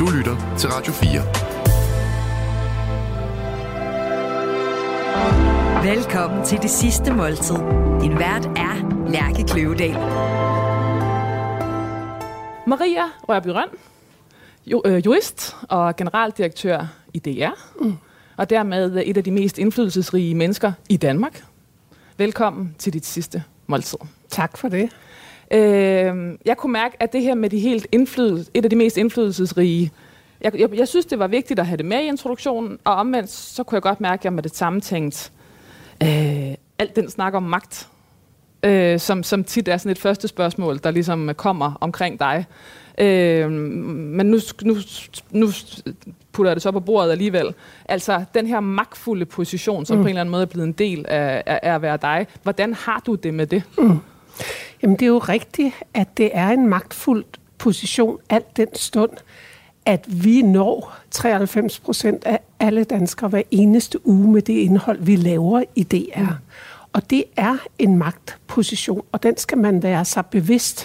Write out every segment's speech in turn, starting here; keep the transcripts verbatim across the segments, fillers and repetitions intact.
Du lytter til Radio fire. Velkommen til Det Sidste Måltid. Din vært er Lærke Kløvedal. Maria Rørbye Rønn, jo, øh, jurist og generaldirektør i D R, mm. og dermed et af de mest indflydelsesrige mennesker i Danmark. Velkommen til dit sidste måltid. Tak for det. Øh, jeg kunne mærke, at det her med de helt indflydelse, et af de mest indflydelsesrige, jeg, jeg, jeg synes, det var vigtigt at have det med i introduktionen, og omvendt, så kunne jeg godt mærke, at jeg med det samme tænkte, øh, alt den snak om magt, øh, som, som tit er sådan et første spørgsmål, der ligesom kommer omkring dig. Øh, men nu, nu, nu putter jeg det så på bordet alligevel. Altså, den her magtfulde position, som mm. på en eller anden måde er blevet en del af, af, af at være dig. Hvordan har du det med det? Mm. Jamen, det er jo rigtigt, at det er en magtfuld position, alt den stund, at vi når treoghalvfems procent af alle danskere hver eneste uge med det indhold, vi laver i D R. Mm. Og det er en magtposition, og den skal man være sig bevidst.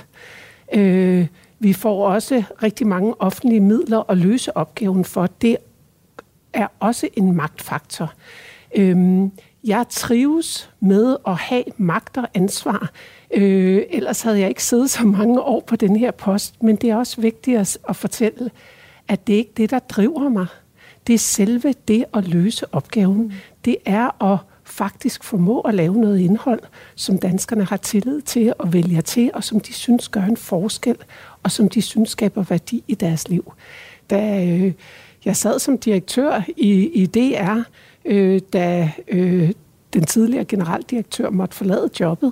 Øh, vi får også rigtig mange offentlige midler at løse opgaven for. Det er også en magtfaktor. Øh, jeg trives med at have magt og ansvar. Øh, ellers havde jeg ikke siddet så mange år på den her post, men det er også vigtigt at, at fortælle, at det ikke er det, der driver mig. Det er selve det at løse opgaven. Mm. Det er at faktisk formå at lave noget indhold, som danskerne har tillid til og vælger til, og som de synes gør en forskel, og som de synes skaber værdi i deres liv. Da øh, jeg sad som direktør i, i D R, øh, da øh, den tidligere generaldirektør måtte forlade jobbet,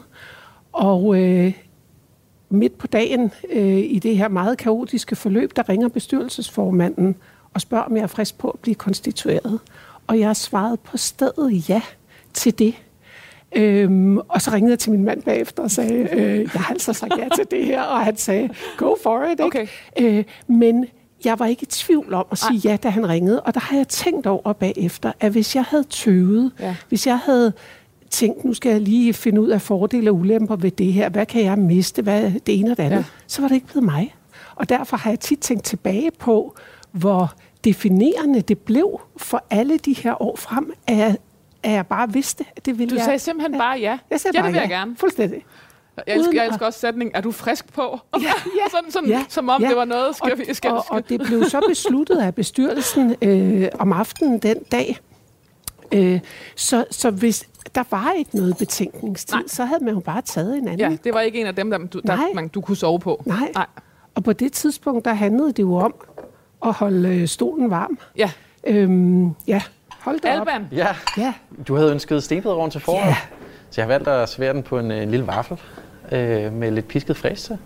og øh, midt på dagen øh, i det her meget kaotiske forløb, der ringer bestyrelsesformanden og spørger, om jeg er frisk på at blive konstitueret. Og jeg har svaret på stedet ja til det. Øhm, og så ringede jeg til min mand bagefter og sagde, øh, jeg har altså sagt ja til det her, og han sagde, go for it. Ikke? Okay. Øh, men jeg var ikke i tvivl om at sige Ej. ja, da han ringede. Og der har jeg tænkt over bagefter, at hvis jeg havde tøvet, ja. hvis jeg havde tænkt, nu skal jeg lige finde ud af fordele og ulemper ved det her, hvad kan jeg miste, hvad det ene og det andet, ja. så var det ikke blevet mig. Og derfor har jeg tit tænkt tilbage på, hvor definerende det blev for alle de her år frem, at jeg, at jeg bare vidste, at det ville du jeg. Du sagde simpelthen bare ja. Jeg sagde ja, bare det vil ja. jeg gerne. Fuldstændig. Jeg elsker, jeg elsker også sætningen, er du frisk på? Ja, ja, sådan, sådan, ja, som om ja. det var noget, skal og, vi skal, og, og det blev så besluttet af bestyrelsen øh, om aftenen den dag. Øh, så, så hvis der var ikke noget betænkningstid, Nej. så havde man jo bare taget en anden. Ja, det var ikke en af dem, der du, der, man, du kunne sove på. Nej. Nej, og på det tidspunkt, der handlede det jo om at holde stolen varm. Ja. Øhm, ja, hold da op. Alban. Ja. ja, du havde ønsket stenbiderrogn til foråret, ja. så jeg har valgt at servere den på en, en lille vaffel øh, med lidt pisket fræs til.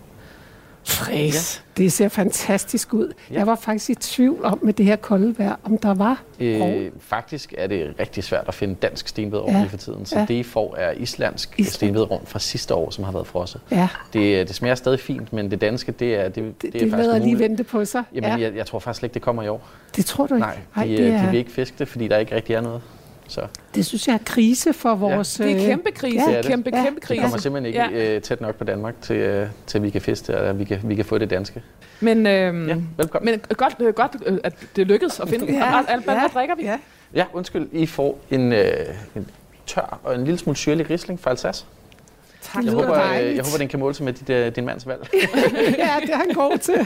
Fræs. Ja. Det ser fantastisk ud. Ja. Jeg var faktisk i tvivl om med det her kolde vejr, om der var øh, Faktisk er det rigtig svært at finde dansk stenbiderrogn ja. lige for tiden. Så ja. det, I får, er islandsk Island. stenbiderrogn fra sidste år, som har været frosset. Ja. Det, det smager stadig fint, men det danske, det er, det, det, det, det er det faktisk lader muligt. lige vente på sig. Jamen, ja. jeg, jeg tror faktisk ikke, det kommer i år. Det tror du ikke? Nej, de, Ej, det er... de vil ikke fiske det, fordi der ikke rigtig er noget. Så. Det synes jeg er krise for vores... Ja. Det er kæmpe krise. Ja. Kæmpe, ja. kæmpe krise. Det kommer simpelthen ikke ja. øh, tæt nok på Danmark, til, øh, til at vi kan fiske det, og vi kan, vi kan få det danske. Men, øh, ja, velkommen. Men godt, øh, godt øh, at det lykkedes at finde den. Ja. Alban, ja. hvad drikker vi? Ja. ja, undskyld. I får en, øh, en tør og en lille smule syrlig Riesling fra Alsace. Tak. Jeg håber, øh, jeg håber, den kan måle sig med dit, øh, din mands valg. Ja, det er han god til.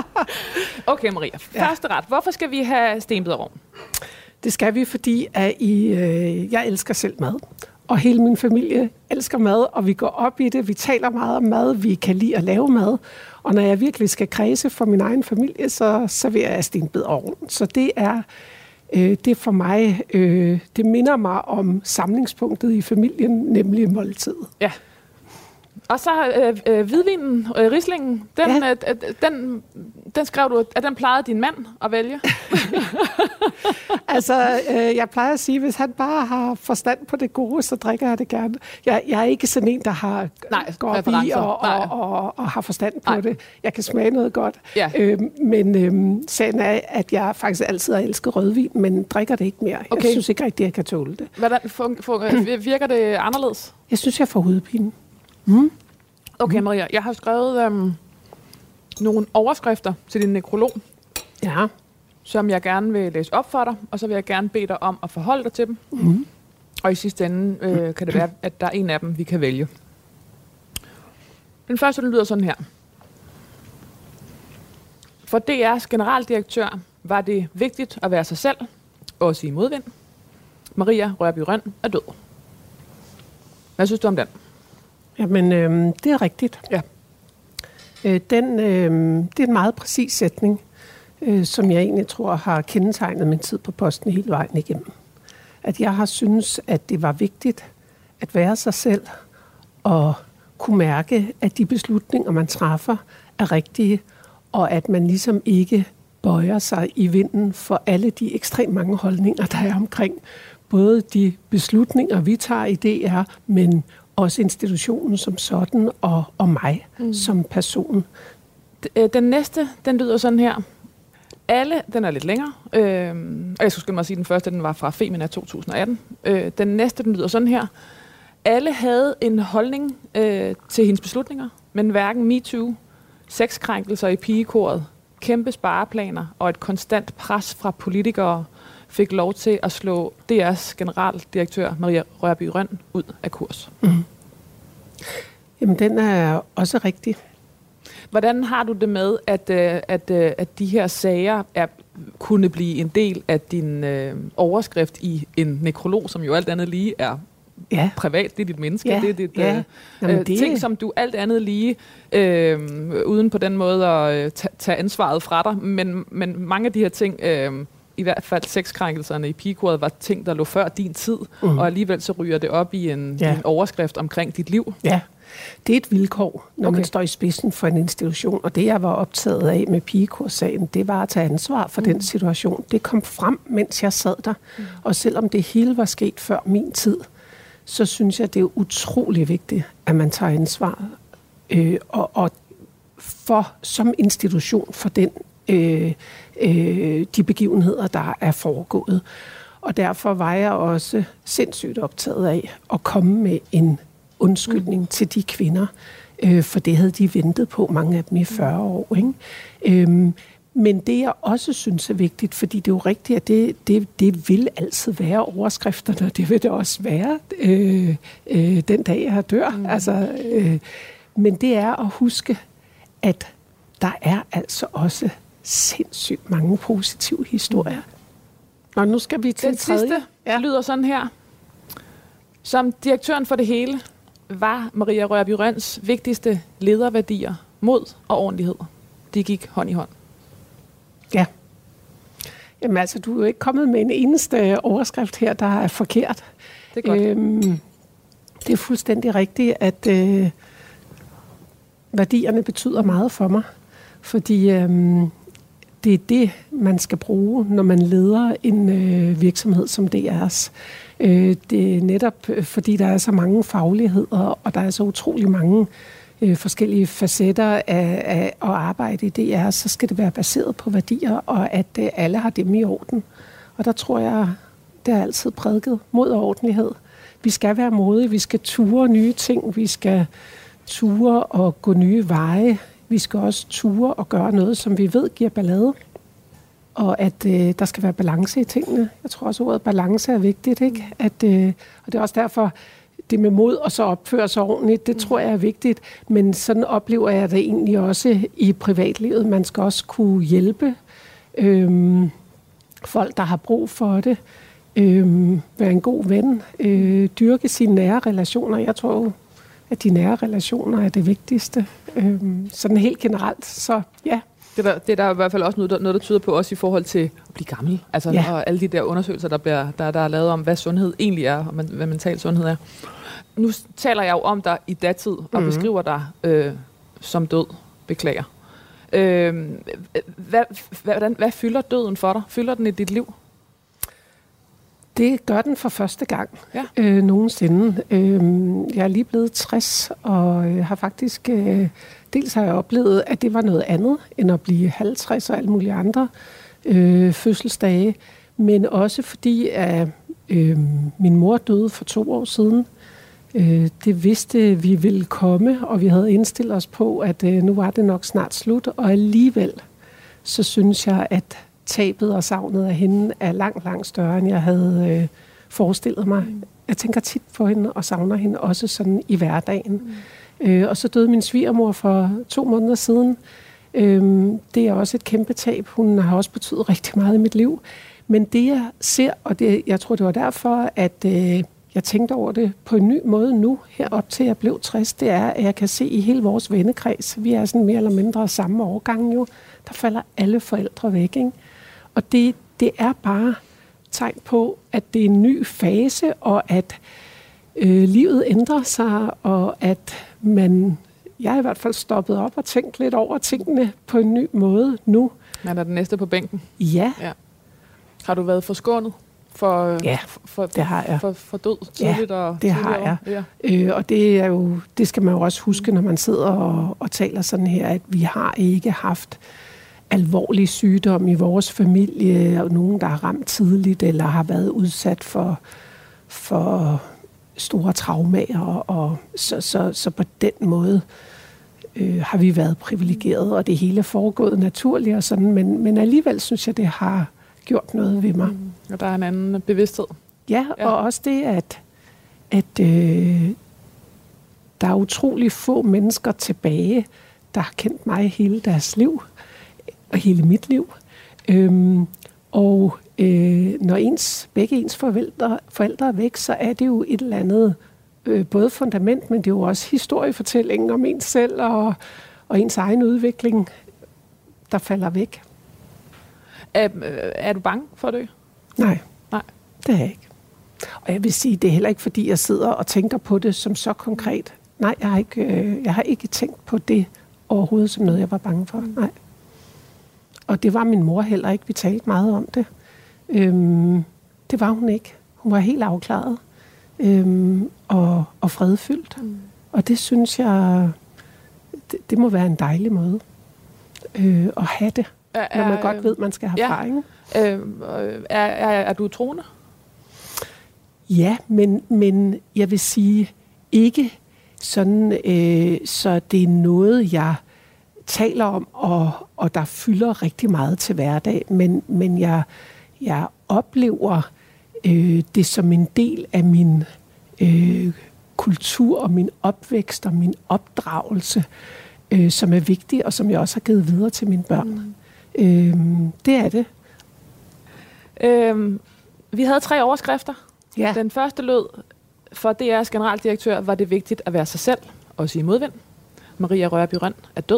Okay, Maria. Første ret. Hvorfor skal vi have stenbiderrogn? Det skal vi, fordi at I, øh, jeg elsker selv mad. Og hele min familie elsker mad, og vi går op i det. Vi taler meget om mad. Vi kan lide at lave mad. Og når jeg virkelig skal kredse for min egen familie, så serverer jeg stenbiderrogn. Så det er, øh, det er for mig, øh, det minder mig om samlingspunktet i familien, nemlig måltid. Ja. Og så øh, øh, hvidvinen, øh, Rieslingen, den, ja. øh, den, den skrev du, at den plejede din mand at vælge. Altså, øh, jeg plejer at sige, hvis han bare har forstand på det gode, så drikker jeg det gerne. Jeg, jeg er ikke sådan en, der har Nej, går op i og, og, og, og har forstand på Nej. det. Jeg kan smage noget godt. Ja. Øh, men øh, sagen er, at jeg faktisk altid har elsket rødvin, men drikker det ikke mere. Okay. Jeg synes ikke rigtig, at jeg kan tåle det. Hvordan fun- fun- virker det anderledes? Jeg synes, jeg får hovedpine. Mm. Okay, Maria, jeg har skrevet øhm, nogle overskrifter til din nekrolog. Ja. som jeg gerne vil læse op for dig, og så vil jeg gerne bede dig om at forholde dig til dem. Mm. Og i sidste ende øh, kan det være, at der er en af dem, vi kan vælge. Den første, den lyder sådan her. For D R's generaldirektør var det vigtigt at være sig selv, også i modvind. Maria Rørbye Rønn er død. Hvad synes du om den? Jamen, øh, det er rigtigt. Ja. Øh, den, øh, det er en meget præcis sætning, øh, som jeg egentlig tror har kendetegnet min tid på posten hele vejen igennem. At jeg har synes, at det var vigtigt at være sig selv og kunne mærke, at de beslutninger, man træffer, er rigtige, og at man ligesom ikke bøjer sig i vinden for alle de ekstremt mange holdninger, der er omkring både de beslutninger, vi tager i D R, men også institutionen som sådan, og, og mig mm. som person. Den næste, den lyder sådan her. Alle, den er lidt længere, øh, og jeg skulle skynde mig at sige, at den første, den var fra Femina to tusind og atten. Øh, den næste, den lyder sådan her. Alle havde en holdning øh, til hendes beslutninger, men hverken MeToo, sexkrænkelser i pigekoret, kæmpe spareplaner og et konstant pres fra politikere fik lov til at slå D R's generaldirektør Maria Rørbye Rønn ud af kurs. Mm. Jamen, den er også rigtig. Hvordan har du det med, at, at, at de her sager er, kunne blive en del af din øh, overskrift i en nekrolog, som jo alt andet lige er ja. privat, det er dit menneske, ja. det er dit, ja. Jamen, øh, det... ting, som du alt andet lige, øh, uden på den måde at tage, tage ansvaret fra dig, men, men mange af de her ting, øh, i hvert fald sexkrænkelserne i pigekoret, var ting, der lå før din tid, mm. og alligevel så ryger det op i en, ja. en overskrift omkring dit liv. Ja. Det er et vilkår, når okay. man står i spidsen for en institution, og det, jeg var optaget af med pigekorssagen, det var at tage ansvar for mm. den situation. Det kom frem, mens jeg sad der, mm. og selvom det hele var sket før min tid, så synes jeg, det er utrolig vigtigt, at man tager ansvar øh, og, og for, som institution for den, øh, øh, de begivenheder, der er foregået. Og derfor var jeg også sindssygt optaget af at komme med en undskyldning mm. til de kvinder, øh, for det havde de ventet på, mange af dem i fyrre år. Ikke? Øhm, men det, jeg også synes er vigtigt, fordi det er jo rigtigt, at det, det, det vil altid være overskrifterne, det vil det også være øh, øh, den dag, jeg dør. Mm. Altså, øh, men det er at huske, at der er altså også sindssygt mange positive historier. Mm. Og nu skal vi til den sidste ja. lyder sådan her. Som direktøren for det hele var Maria Rørbye Rønns vigtigste lederværdier mod og ordentlighed. De gik hånd i hånd. Ja. Jamen altså, du er jo ikke kommet med en eneste overskrift her, der er forkert. Det er godt. Øhm, det er fuldstændig rigtigt, at øh, værdierne betyder meget for mig. Fordi øhm, det er det, man skal bruge, når man leder en øh, virksomhed som D R's. Øh, det er netop, fordi der er så mange fagligheder, og der er så utrolig mange øh, forskellige facetter af, af at arbejde i D R, så skal det være baseret på værdier, og at øh, alle har dem i orden. Og der tror jeg, det er altid prædiket mod ordentlighed. Vi skal være modige, vi skal ture nye ting, vi skal ture og gå nye veje. Vi skal også ture og gøre noget, som vi ved giver ballade. Og at øh, der skal være balance i tingene. Jeg tror også, at ordet balance er vigtigt. Ikke? At, øh, og det er også derfor, det med mod og så opføre sig ordentligt, det tror jeg er vigtigt. Men sådan oplever jeg det egentlig også i privatlivet. Man skal også kunne hjælpe øh, folk, der har brug for det. Øh, være en god ven. Øh, dyrke sine nære relationer. Jeg tror jo, at de nære relationer er det vigtigste. Øh, sådan helt generelt. Så ja. Det er, der, det er der i hvert fald også noget der, noget, der tyder på, også i forhold til at blive gammel. Altså, ja. Og alle de der undersøgelser, der, bliver, der, der er lavet om, hvad sundhed egentlig er, og hvad mental sundhed er. Nu taler jeg jo om dig i datid, og mm-hmm. beskriver dig øh, som død. Beklager. Øh, hvad, hvordan, hvad fylder døden for dig? Fylder den i dit liv? Det gør den for første gang ja. øh, nogensinde. Øh, jeg er lige blevet tres, og øh, har faktisk... Øh, dels har jeg oplevet, at det var noget andet, end at blive halvtreds og alle mulige andre øh, fødselsdage. Men også fordi, at øh, min mor døde for to år siden. Øh, det vidste vi ville komme, og vi havde indstillet os på, at øh, nu var det nok snart slut. Og alligevel, så synes jeg, at tabet og savnet af hende er langt, langt større, end jeg havde øh, forestillet mig. Mm. Jeg tænker tit på hende og savner hende også sådan i hverdagen. Mm. Øh, og så døde min svigermor for to måneder siden. Øh, det er også et kæmpe tab. Hun har også betydet rigtig meget i mit liv. Men det jeg ser, og det, jeg tror det var derfor, at øh, jeg tænkte over det på en ny måde nu, herop til jeg blev tres, det er, at jeg kan se i hele vores vennekreds, vi er sådan mere eller mindre samme årgang jo, der falder alle forældre væk, ikke? Og det, det er bare tegn på, at det er en ny fase, og at øh, livet ændrer sig, og at man, jeg er i hvert fald stoppet op og tænkt lidt over tingene på en ny måde nu. Man er den næste på bænken. Ja. ja. Har du været forskånet for, ja, for, for, det har jeg. For, for død tidligt? Ja, og det har jeg. Ja. Øh, og det er jo, det skal man jo også huske, når man sidder og, og taler sådan her, at vi har ikke haft alvorlig sygdom i vores familie, og nogen, der har ramt tidligt, eller har været udsat for, for store traumer, og så, så, så på den måde øh, har vi været privilegerede, og det hele er foregået naturligt og sådan, men, men alligevel synes jeg, det har gjort noget ved mig. Mm. Og der er en anden bevidsthed. Ja, ja. Og også det, at, at øh, der er utrolig få mennesker tilbage, der har kendt mig hele deres liv, og hele mit liv. Øhm, og øh, når ens, begge ens forældre, forældre er væk, så er det jo et eller andet, øh, både fundament, men det er jo også historiefortællingen om ens selv og, og ens egen udvikling, der falder væk. Er, er du bange for det? Nej, Nej, det er jeg ikke. Og jeg vil sige, det er heller ikke, fordi jeg sidder og tænker på det som så konkret. Nej, jeg har ikke, øh, jeg har ikke tænkt på det overhovedet som noget, jeg var bange for. Nej. Og det var min mor heller ikke. Vi talte meget om det. Øhm, det var hun ikke. Hun var helt afklaret øhm, og, og fredfyldt. Mm. Og det synes jeg, det, det må være en dejlig måde øh, at have det. Er, når man godt ved, man skal have ja, erfaring. Øh, er, er, er du troende? Ja, men, men jeg vil sige ikke sådan, øh, så det er noget, jeg taler om, og, og der fylder rigtig meget til hverdag. Men, men jeg, jeg oplever øh, det som en del af min øh, kultur og min opvækst og min opdragelse, øh, som er vigtig, og som jeg også har givet videre til mine børn. Mm. Øhm, det er det. Øhm, vi havde tre overskrifter. Ja. Den første lød, for D R's generaldirektør var det vigtigt at være sig selv, også i modvind. Maria Rørbye Rønn er død.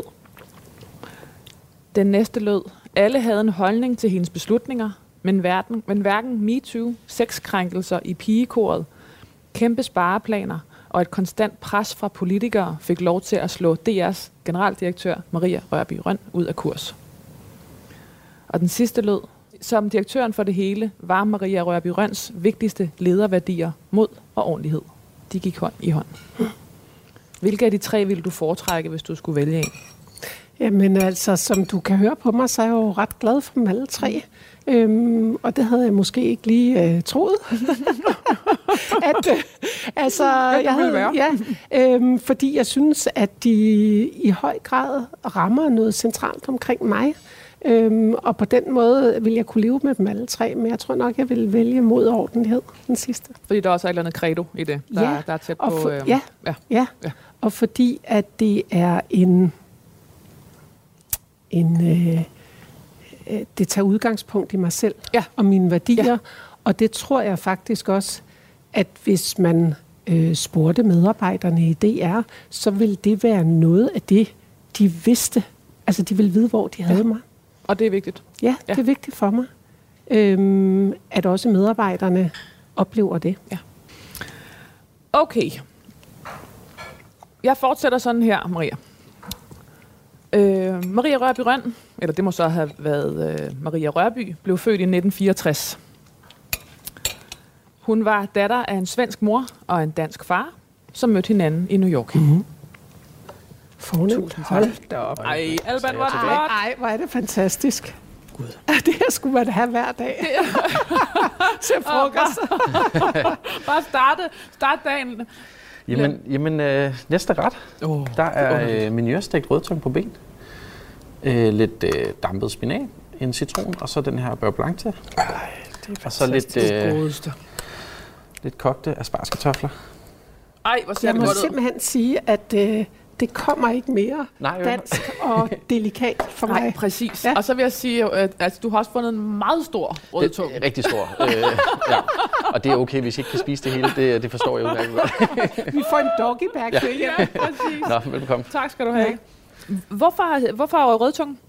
Den næste lød, alle havde en holdning til hendes beslutninger, men, verden, men hverken MeToo, sexkrænkelser i pigekoret, kæmpe spareplaner og et konstant pres fra politikere fik lov til at slå D R's generaldirektør Maria Rørbye Rønn ud af kurs. Og den sidste lød, som direktøren for det hele, var Maria Rørbye Rønns vigtigste lederværdier, mod og ordentlighed. De gik hånd i hånd. Hvilke af de tre ville du foretrække, hvis du skulle vælge en? Jamen altså, som du kan høre på mig, så er jeg jo ret glad for dem alle tre. Øhm, og det havde jeg måske ikke lige øh, troet. at, øh, altså, jeg havde, ja, øhm, fordi jeg synes, at de i høj grad rammer noget centralt omkring mig. Øhm, og på den måde vil jeg kunne leve med dem alle tre, men jeg tror nok, jeg vil vælge mod og ordentlighed, den sidste. Fordi der også er et eller andet credo i det, der, ja, der er tæt på... For, øhm, ja, ja. Ja. ja, og fordi at det er en... en øh, det tager udgangspunkt i mig selv ja. og mine værdier, ja. og det tror jeg faktisk også, at hvis man øh, spurgte medarbejderne i D R, så vil det være noget af det, de vidste. Altså, de ville vide, hvor de havde ja. mig. Og det er vigtigt? Ja, det ja. er vigtigt for mig, øhm, at også medarbejderne oplever det. Ja. Okay. Jeg fortsætter sådan her, Maria. Øh, Maria Rørbye Rønn, eller det må så have været øh, Maria Rørbye, blev født i nitten fireogtres. Hun var datter af en svensk mor og en dansk far, som mødte hinanden i New York. Mm-hmm. Fornemt. Hold da op. Ej, Alban, hvor er det flot. Ej, hvor er det fantastisk. Gud. Det her skulle man have hver dag. Til frokost. Bare starte, starte dagen. Jamen, jamen øh, næste ret. Oh, der er øh, minjørstegt rødtang på ben. Øh, lidt øh, dampet spinat. en citron, og så den her beurre blanc til. Ej, det er og så lidt, øh, lidt kogte aspargeskartofler. Ej, hvor ser Jeg det må godt ud. simpelthen sige, at øh, det kommer ikke mere Nej, dansk og delikat for Nej, mig. præcis. Ja. Og så vil jeg sige, at altså, du har også fundet en meget stor rødtung. Det er rigtig stor. øh, ja. Og det er okay, hvis I ikke kan spise det hele. Det, det forstår jeg udmærket godt. Vi får en doggy bag Ja. til igen. Ja, præcis. Nå, velbekomme. Tak skal du have. Hvorfor, hvorfor rødtung?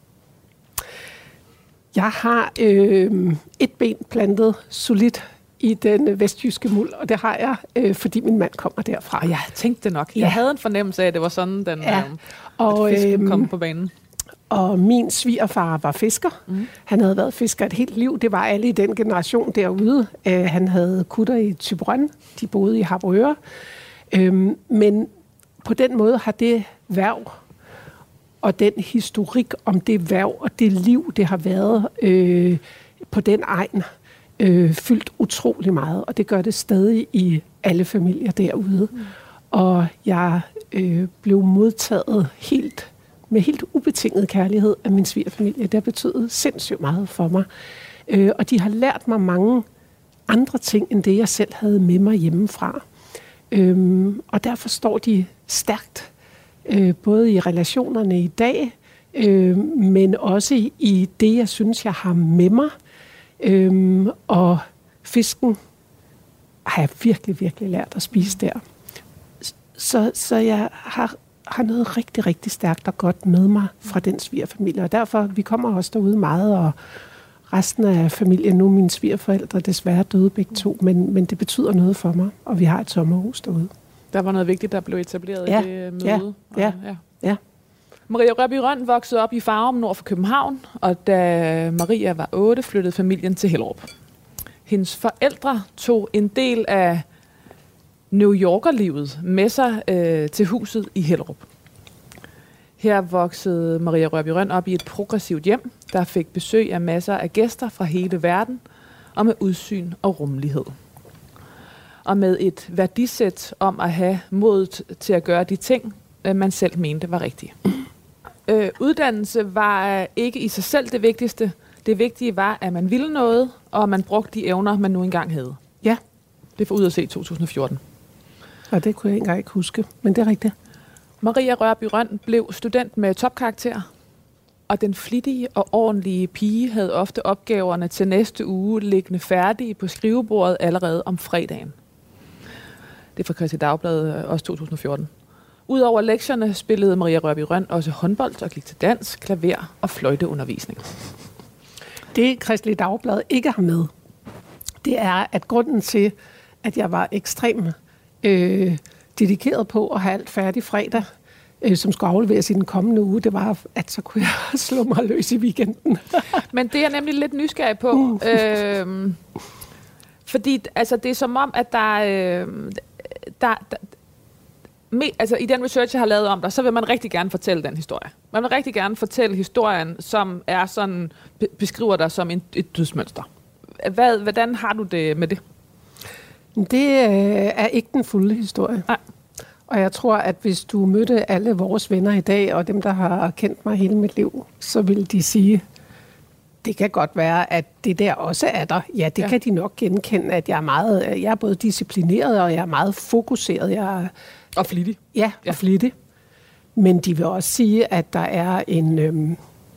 Jeg har øh, et ben plantet solidt i den vestjyske muld, og det har jeg, øh, fordi min mand kommer derfra. Og jeg tænkte det nok. Ja. Jeg havde en fornemmelse af, at det var sådan, den, Ja. øh, Og, at fisken øhm, kom på banen. Og min svigerfar var fisker. Mm. Han havde været fisker et helt liv. Det var alle i den generation derude. Uh, han havde kutter i Thyborøn. De boede i Harboøre. Um, men på den måde har det værv og den historik om det værv og det liv, det har været øh, på den egn, øh, fyldt utrolig meget. Og det gør det stadig i alle familier derude. Mm. Og jeg øh, blev modtaget helt med helt ubetinget kærlighed af min svigerfamilie. Det har betydet sindssygt meget for mig. Øh, og de har lært mig mange andre ting, end det jeg selv havde med mig hjemmefra. Øh, og derfor står de stærkt, øh, både i relationerne i dag, øh, men også i, i det, jeg synes, jeg har med mig. Øh, og fisken har jeg virkelig, virkelig lært at spise der. Så, så jeg har har noget rigtig, rigtig stærkt og godt med mig fra den svigerfamilie. Og derfor, vi kommer også derude meget, og resten af familien, nu mine svigerforældre desværre døde begge to, men, men det betyder noget for mig, og vi har et sommerhus derude. Der var noget vigtigt, der blev etableret ja. i det møde. Ja. Og, Ja. ja. Ja. Maria Rørby Rønn voksede op i Farum nord for København, og da Maria var otte, flyttede familien til Hellerup. Hendes forældre tog en del af New Yorker-livet med sig øh, til huset i Hellerup. Her voksede Maria Rørby Rønn op i et progressivt hjem, der fik besøg af masser af gæster fra hele verden, og med udsyn og rummelighed. Og med et værdisæt om at have modet til at gøre de ting, øh, man selv mente var rigtige. Øh, uddannelse var ikke i sig selv det vigtigste. Det vigtige var, at man ville noget, og at man brugte de evner, man nu engang havde. Ja. Det er for ud at se to tusind og fjorten. Og det kunne jeg ikke engang ikke huske, men det er rigtigt. Maria Rørby Rønn blev student med topkarakter, og den flittige og ordentlige pige havde ofte opgaverne til næste uge liggende færdige på skrivebordet allerede om fredagen. Det er fra Kristi Dagblad, også to tusind og fjorten. Udover lektierne spillede Maria Rørby Rønn også håndbold og gik til dans, klaver og fløjteundervisning. Det Kristi Dagblad ikke har med, det er, at grunden til, at jeg var ekstremt øh, dedikeret på at have alt færdigt fredag, øh, som skulle afleveres i den kommende uge, det var, at så kunne jeg slå mig løs i weekenden. Men det er jeg nemlig lidt nysgerrig på. Uh. Øh, fordi altså, det er som om, at der, øh, der, der med, altså, i den research, jeg har lavet om dig, så vil man rigtig gerne fortælle den historie. Man vil rigtig gerne fortælle historien, som er sådan, beskriver dig som en, et dødsmønster. Hvad, hvordan har du det med det? Det øh, er ikke den fulde historie. Nej. Og jeg tror, at hvis du mødte alle vores venner i dag, og dem, der har kendt mig hele mit liv, så vil de sige, det kan godt være, at det der også er der. Ja, det ja. kan de nok genkende, at jeg er meget, jeg er både disciplineret, og jeg er meget fokuseret. Jeg er, og flittig. Ja, og ja. flittig. Men de vil også sige, at der er en, øhm,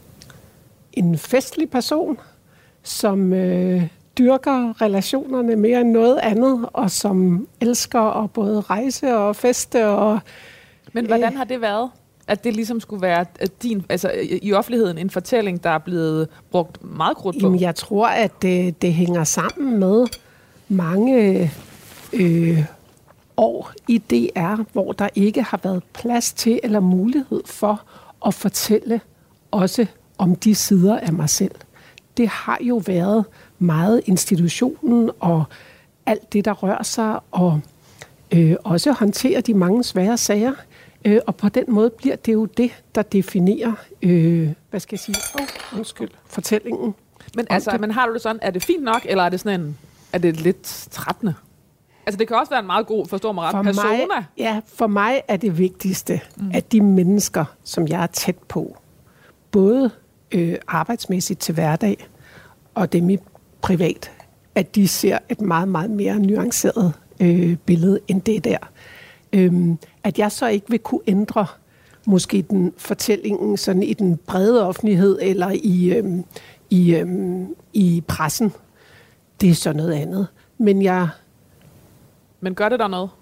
en festlig person, som øh, dyrker relationerne mere end noget andet, og som elsker at både rejse og feste. Og, Men hvordan har det været? At det ligesom skulle være at din, altså i offentligheden en fortælling, der er blevet brugt meget krudt på? Jamen, jeg tror, at det, det hænger sammen med mange øh, år i D R, hvor der ikke har været plads til eller mulighed for at fortælle også om de sider af mig selv. Det har jo været meget institutionen og alt det, der rører sig, og øh, også håndtere de mange svære sager. Øh, og på den måde bliver det jo det, der definerer, øh, hvad skal jeg sige, oh, undskyld, fortællingen. Men altså, men har du det sådan, er det fint nok, eller er det sådan en, er det lidt trættende? Altså, det kan også være en meget god, forstår mig ret, for persona. Mig, ja, for mig er det vigtigste, mm. at de mennesker, som jeg er tæt på, både øh, arbejdsmæssigt til hverdag, og dem i privat, at de ser et meget, meget mere nuanceret øh, billede end det der. Øhm, at jeg så ikke vil kunne ændre måske den fortællingen sådan i den brede offentlighed eller i, øhm, i, øhm, i pressen, det er så noget andet. Men jeg... Men gør det der noget?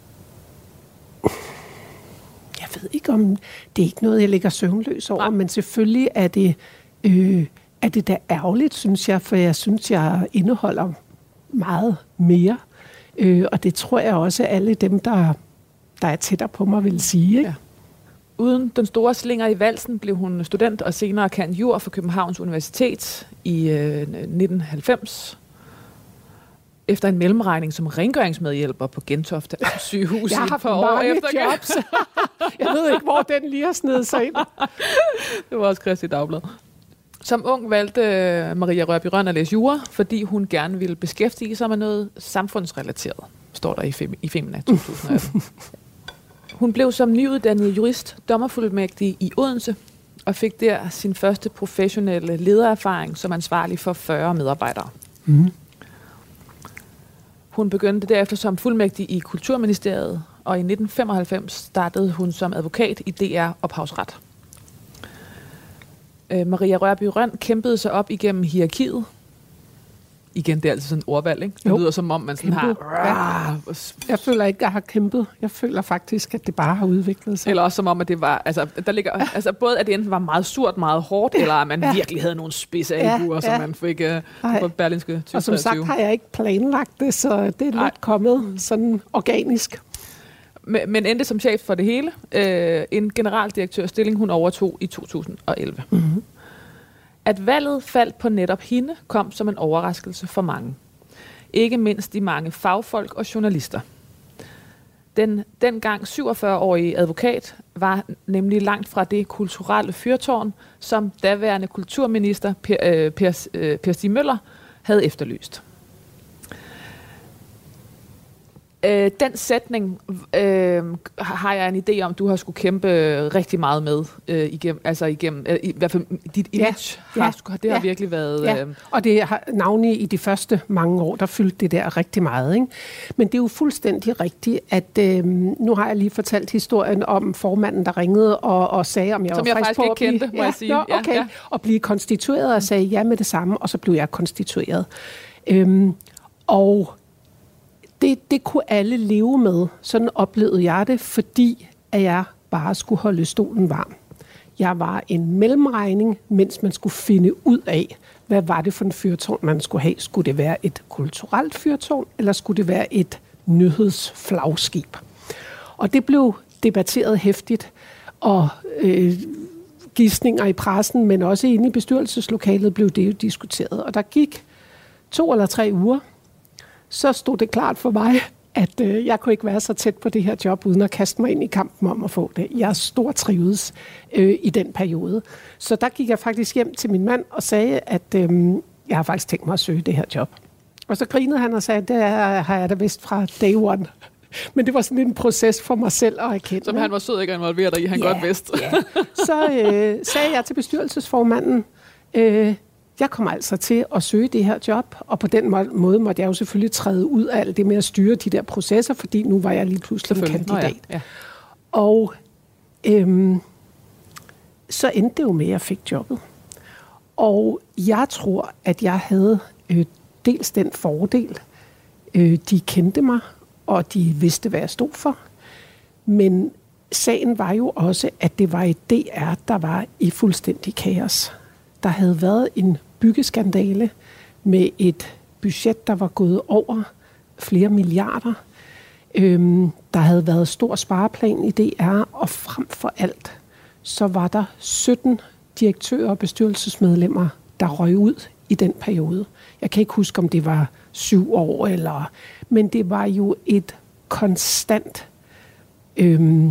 Jeg ved ikke om... Det er ikke noget, jeg ligger søvnløs over, Nej. Men selvfølgelig er det, øh, er det da ærgerligt, synes jeg, for jeg synes, jeg indeholder meget mere. Øh, og det tror jeg også, at alle dem, der, der er tættere på mig, vil sige. Ikke? Ja. Uden den store slinger i valsen blev hun student og senere cand. jur fra Københavns Universitet i øh, nitten halvfems. Efter en mellemregning som rengøringsmedhjælper på Gentofte sygehus. Jeg har haft mange efter jobs. Jeg ved ikke, hvor den lige har snedet sig ind. Det var også Kristi Dagblad. Som ung valgte Maria Rørbye Rønn at læse jura, fordi hun gerne ville beskæftige sig med noget samfundsrelateret, står der i, Fem- i Femina to tusind atten. Hun blev som nyuddannet jurist dommerfuldmægtig i Odense, og fik der sin første professionelle ledererfaring som ansvarlig for fyrre medarbejdere. Mm. Hun begyndte derefter som fuldmægtig i Kulturministeriet, og i nitten femoghalvfems startede hun som advokat i D R Ophavsret. Maria Rørbye Rønn kæmpede sig op igennem hierarkiet. Igen, det er altså sådan en ordvalg, ikke? Det jo. Lyder som om, man sådan kæmpet. har... Ja. Jeg føler ikke, at jeg har kæmpet. Jeg føler faktisk, at det bare har udviklet sig. Eller også som om, at det var... Altså, der ligger, ja. altså både, at det enten var meget surt, meget hårdt, ja. eller at man ja. virkelig havde nogle spidse albuer, ja. som ja. man fik uh, på Berlingske tyve treogtyve. Og som sagt har jeg ikke planlagt det, så det er Ej. lidt kommet sådan organisk. Men endte som chef for det hele. Øh, en generaldirektørstilling, hun overtog i to tusind og elleve. Mm-hmm. At valget faldt på netop hende, kom som en overraskelse for mange. Ikke mindst de mange fagfolk og journalister. Den dengang syvogfyrre-årige advokat var nemlig langt fra det kulturelle fyrtårn, som daværende kulturminister Per, øh, per, øh, Per Stig Møller havde efterlyst. Øh, den sætning øh, har jeg en idé om, du har skulle kæmpe rigtig meget med øh, igennem, altså igennem, øh, i hvert fald dit image, ja, har, ja, det har ja, virkelig været... Ja. Øh, og det har navnlig i de første mange år, der fyldte det der rigtig meget. Ikke? Men det er jo fuldstændig rigtigt, at øh, nu har jeg lige fortalt historien om formanden, der ringede og, og sagde, om jeg Som var jeg frisk på at blive... Kendte, må ja, jeg sige. Nå, okay, ja, ja. Og blive konstitueret og sagde ja med det samme, og så blev jeg konstitueret. Øhm, og... Det, det kunne alle leve med. Sådan oplevede jeg det, fordi at jeg bare skulle holde stolen varm. Jeg var en mellemregning, mens man skulle finde ud af, hvad var det for en fyrtårn, man skulle have. Skulle det være et kulturelt fyrtårn, eller skulle det være et nyhedsflagskib? Og det blev debatteret hæftigt, og øh, gidsninger i pressen, men også inde i bestyrelseslokalet blev det jo diskuteret. Og der gik to eller tre uger, så stod det klart for mig, at øh, jeg kunne ikke være så tæt på det her job, uden at kaste mig ind i kampen om at få det. Jeg stort trivedes øh, i den periode. Så der gik jeg faktisk hjem til min mand og sagde, at øh, jeg har faktisk tænkt mig at søge det her job. Og så grinede han og sagde, det er, har jeg da vist fra day one. Men det var sådan en proces for mig selv at erkende. Som han var sød ikke involveret i, han ja, godt vidste. Ja. Så øh, sagde jeg til bestyrelsesformanden, øh, jeg kommer altså til at søge det her job, og på den måde måtte jeg jo selvfølgelig træde ud af alt det med at styre de der processer, fordi nu var jeg lige pludselig en kandidat. Nå ja, ja. Og øhm, så endte det jo med, at jeg fik jobbet. Og jeg tror, at jeg havde øh, dels den fordel, øh, de kendte mig, og de vidste, hvad jeg stod for. Men sagen var jo også, at det var et D R, der var i fuldstændig kaos. Der havde været en byggeskandale med et budget, der var gået over flere milliarder. Øhm, der havde været stor spareplan i D R, og frem for alt, så var der sytten direktører og bestyrelsesmedlemmer, der røg ud i den periode. Jeg kan ikke huske, om det var syv år, eller, men det var jo et konstant øhm,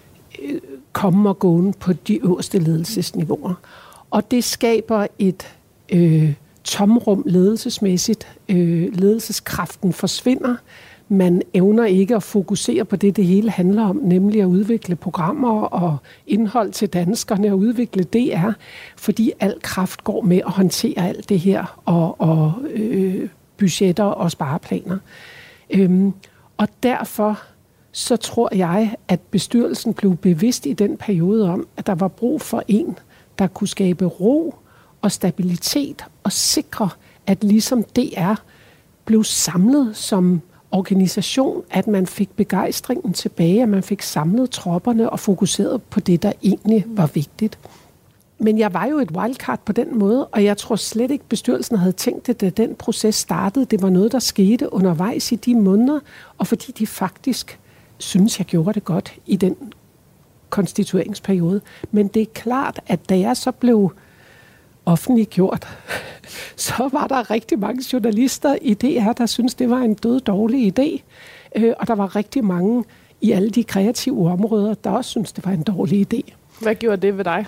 komme og gåen på de øverste ledelsesniveauer. Og det skaber et øh, tomrum ledelsesmæssigt. Øh, ledelseskraften forsvinder. man evner ikke at fokusere på det, det hele handler om, nemlig at udvikle programmer og indhold til danskerne og udvikle D R, fordi al kraft går med at håndtere alt det her og, og øh, budgetter og spareplaner. Øhm, og derfor så tror jeg, at bestyrelsen blev bevidst i den periode om, at der var brug for en, der kunne skabe ro og stabilitet og sikre, at ligesom D R blev samlet som organisation, at man fik begejstringen tilbage, at man fik samlet tropperne og fokuseret på det, der egentlig var vigtigt. Men jeg var jo et wildcard på den måde, og jeg tror slet ikke, bestyrelsen havde tænkt det, da den proces startede. Det var noget, der skete undervejs i de måneder, og fordi de faktisk synes, jeg gjorde det godt i den konstitueringsperiode. Men det er klart, at da jeg så blev offentliggjort, så var der rigtig mange journalister i D R, der syntes, det var en død dårlig idé. Og der var rigtig mange i alle de kreative områder, der også syntes, det var en dårlig idé. Hvad gjorde det ved dig?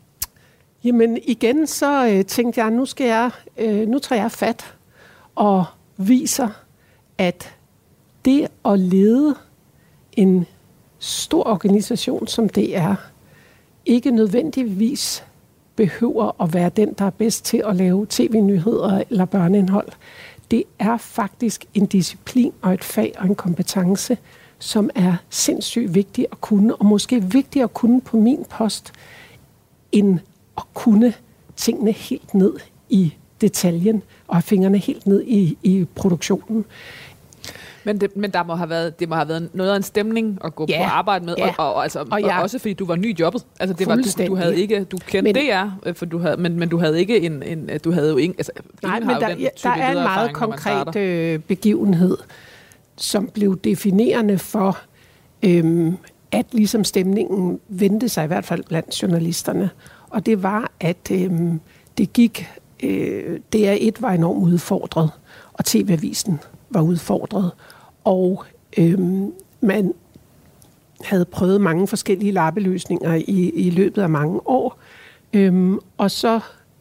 Jamen igen, så øh, tænkte jeg, nu skal jeg, øh, nu tager jeg fat og viser, at det at lede en stor organisation som D R, ikke nødvendigvis behøver at være den, der er bedst til at lave tv-nyheder eller børneindhold. Det er faktisk en disciplin og et fag og en kompetence, som er sindssygt vigtig at kunne, og måske vigtig at kunne på min post, end at kunne tingene helt ned i detaljen og have fingrene helt ned i, i produktionen. Men, det, men der må have været, det må have været noget af en stemning at gå ja, på arbejde med, ja. og, og, og, altså, og, ja. og også fordi du var ny i jobbet. Altså det var du, du havde ikke, du kendte men, D R, for du havde, men, men du havde ikke en, en du havde jo ingen. Altså, nej, men der, ja, der er en meget konkret øh, begivenhed, som blev definerende for, øhm, at ligesom stemningen vendte sig i hvert fald blandt journalisterne. Og det var, at øhm, det gik, øh, D R et var enormt udfordret, og T V-avisen var udfordret. Og øhm, man havde prøvet mange forskellige lappeløsninger i, i løbet af mange år. Øhm, og så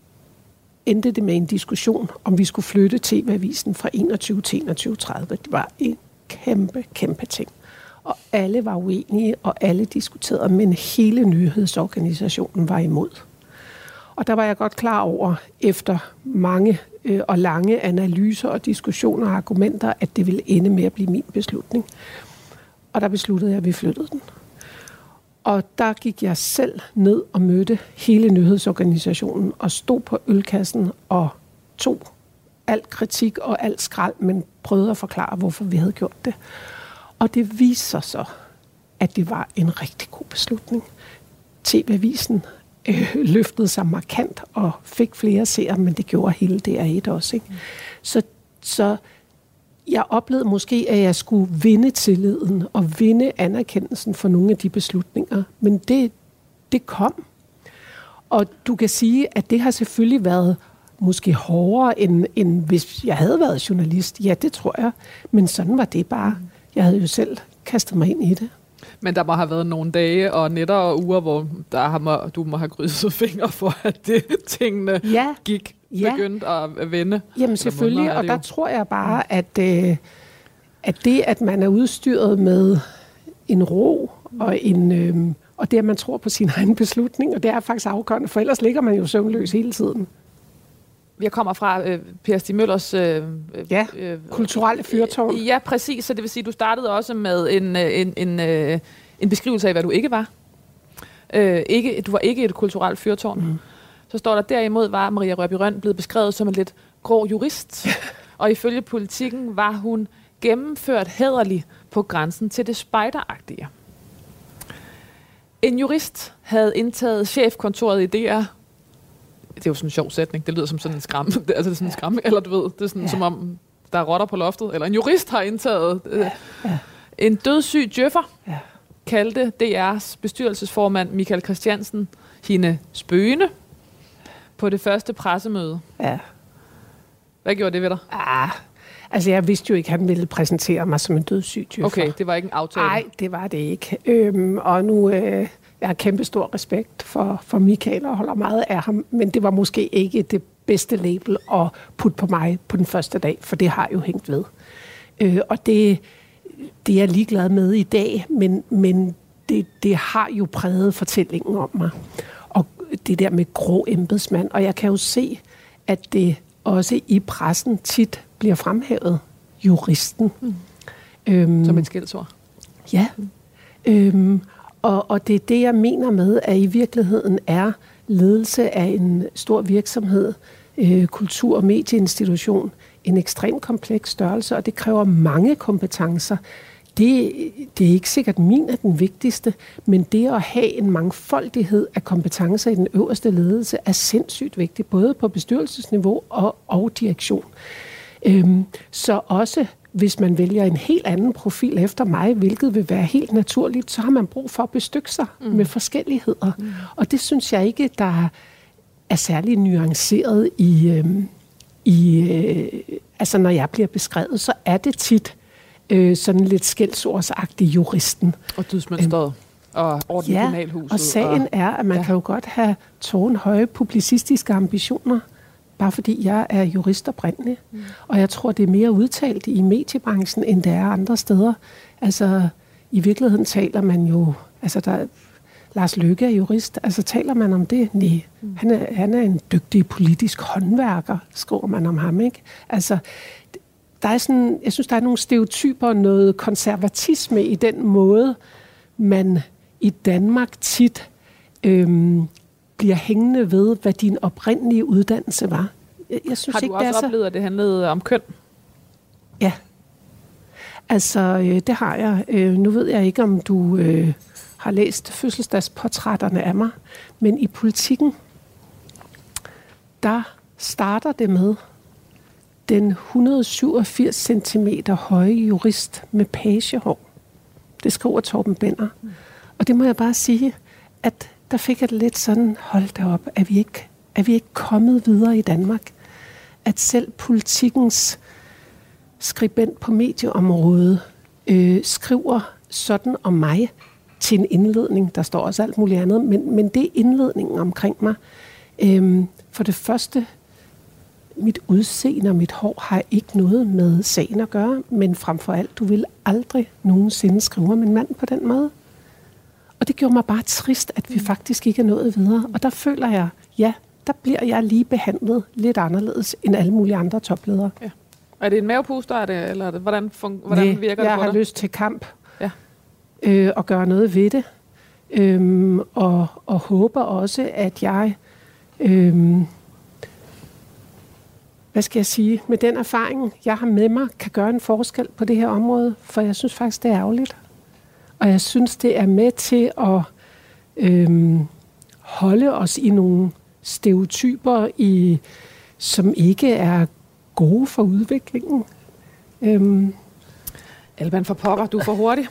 endte det med en diskussion, om vi skulle flytte T V-avisen fra enogtyve til enogtyve tredive. Det var en kæmpe, kæmpe ting. Og alle var uenige, og alle diskuterede, men hele nyhedsorganisationen var imod. Og der var jeg godt klar over, efter mange øh, og lange analyser og diskussioner og argumenter, at det ville ende med at blive min beslutning. Og der besluttede jeg, at vi flyttede den. Og der gik jeg selv ned og mødte hele nyhedsorganisationen og stod på ølkassen og tog al kritik og al skrald, men prøvede at forklare, hvorfor vi havde gjort det. Og det viser så, at det var en rigtig god beslutning. T V-avisen øh, løftede sig markant og fik flere seere, men det gjorde hele D R et også. Ikke? Så, så jeg oplevede måske, at jeg skulle vinde tilliden og vinde anerkendelsen for nogle af de beslutninger. Men det, det kom. Og du kan sige, at det har selvfølgelig været måske hårdere, end, end hvis jeg havde været journalist. Ja, det tror jeg. Men sådan var det bare. Jeg havde jo selv kastet mig ind i det. Men der må have været nogle dage og nætter og uger, hvor der har, du må have krydset fingre for, at det, tingene ja, gik, ja. begyndte at vende. Jamen selvfølgelig, og der tror jeg bare, at, øh, at det, at man er udstyret med en ro og en... Øh, og det, at man tror på sin egen beslutning, og det er faktisk afgørende, for ellers ligger man jo søvnløs hele tiden. Jeg kommer fra øh, Per Stig Møllers... Øh, ja, øh, kulturelle fyrtårn. Ja, præcis. Så det vil sige, at du startede også med en, en, en, øh, en beskrivelse af, hvad du ikke var. Øh, ikke, du var ikke et kulturelt fyrtårn. Mm. Så står der, derimod var Maria Rørbye Rønn blevet beskrevet som en lidt grå jurist. Og ifølge Politikken var hun gennemført hæderlig på grænsen til det spejderagtige. En jurist havde indtaget chefkontoret i D R. Det er jo sådan en sjov sætning. Det lyder som sådan en skræmme. Altså det er sådan en skræmme, eller du ved, det er sådan ja. som om der er rotter på loftet, eller en jurist har indtaget. Øh, ja. Ja. En dødssyg djøffer ja. kaldte D R's bestyrelsesformand Michael Christiansen hende spøgende på det første pressemøde. Ja. Hvad gjorde det ved dig? Ah, altså jeg vidste jo ikke, at han ville præsentere mig som en dødssyg djøffer. Okay, det var ikke en aftale? Nej, det var det ikke. Øhm, og nu... Øh, Jeg har kæmpe stor respekt for, for Michael og holder meget af ham, men det var måske ikke det bedste label at putte på mig på den første dag, for det har jo hængt ved. Øh, og det, det er jeg ligeglad med i dag, men, men det, det har jo præget fortællingen om mig. Og det der med grå embedsmand. Og jeg kan jo se, at det også i pressen tit bliver fremhævet. Juristen. Mm. Øhm, Som et skældsord. Ja. Mm. Øhm, og, og det er det, jeg mener med, at i virkeligheden er ledelse af en stor virksomhed, øh, kultur- og medieinstitution, en ekstremt kompleks størrelse, og det kræver mange kompetencer. Det, det er ikke sikkert min er den vigtigste, men det at have en mangfoldighed af kompetencer i den øverste ledelse er sindssygt vigtigt, både på bestyrelsesniveau og, og direktion. Øhm, så også hvis man vælger en helt anden profil efter mig, hvilket vil være helt naturligt, så har man brug for at bestykke sig mm. med forskelligheder. Mm. Og det synes jeg ikke, der er særlig nuanceret i... Øhm, i øh, altså når jeg bliver beskrevet, så er det tit øh, sådan lidt skældsordsagtig juristen. Og dydsmønstret. Øhm, og orden ja, i kommunalhuset. Og sagen og, er, at man ja. kan jo godt have tårnhøje publicistiske ambitioner, bare fordi jeg er jurist oprindeligt. Mm. Og jeg tror, det er mere udtalt i mediebranchen, end det er andre steder. Altså, i virkeligheden taler man jo... Altså, der, Lars Løkke er jurist. Altså, taler man om det? Nej. Mm. Han, er, han er en dygtig politisk håndværker, skriver man om ham, ikke? Altså, der er sådan... Jeg synes, der er nogle stereotyper, noget konservatisme i den måde, man i Danmark tit... Øhm, bliver hængende ved, hvad din oprindelige uddannelse var. Jeg, jeg synes har du ikke, også det er så... oplevet, at det handlede om køn? Ja. Altså, øh, det har jeg. Øh, nu ved jeg ikke, om du øh, har læst fødselsdagsportrætterne af mig, men i Politikken, der starter det med den et hundrede og syvogfirs centimeter høje jurist med pagehår. Det skriver Torben Bender. Mm. Og det må jeg bare sige, at der fik jeg det lidt sådan, hold da op, er vi ikke, er vi ikke kommet videre i Danmark? At selv Politikens skribent på medieområdet øh, skriver sådan om mig til en indledning. Der står også alt muligt andet, men, men det er indledningen omkring mig. Øhm, for det første, mit udseende og mit hår har ikke noget med sagen at gøre, men frem for alt, du vil aldrig nogensinde skrive om en mand på den måde. Og det gjorde mig bare trist, at vi faktisk ikke er nået videre. Og der føler jeg, ja, der bliver jeg lige behandlet lidt anderledes end alle mulige andre topledere. Ja. Er det en mavepuster, er det, eller er det, hvordan, fun- hvordan Nej, virker det på dig? Jeg har lyst til kamp ja. øh, og gøre noget ved det. Øhm, og, og håber også, at jeg, øhm, hvad skal jeg sige, med den erfaring, jeg har med mig, kan gøre en forskel på det her område. For jeg synes faktisk, det er ærgerligt. Og jeg synes, det er med til at øhm, holde os i nogle stereotyper, i, som ikke er gode for udviklingen. Øhm. Alban for pokker, du er for hurtig.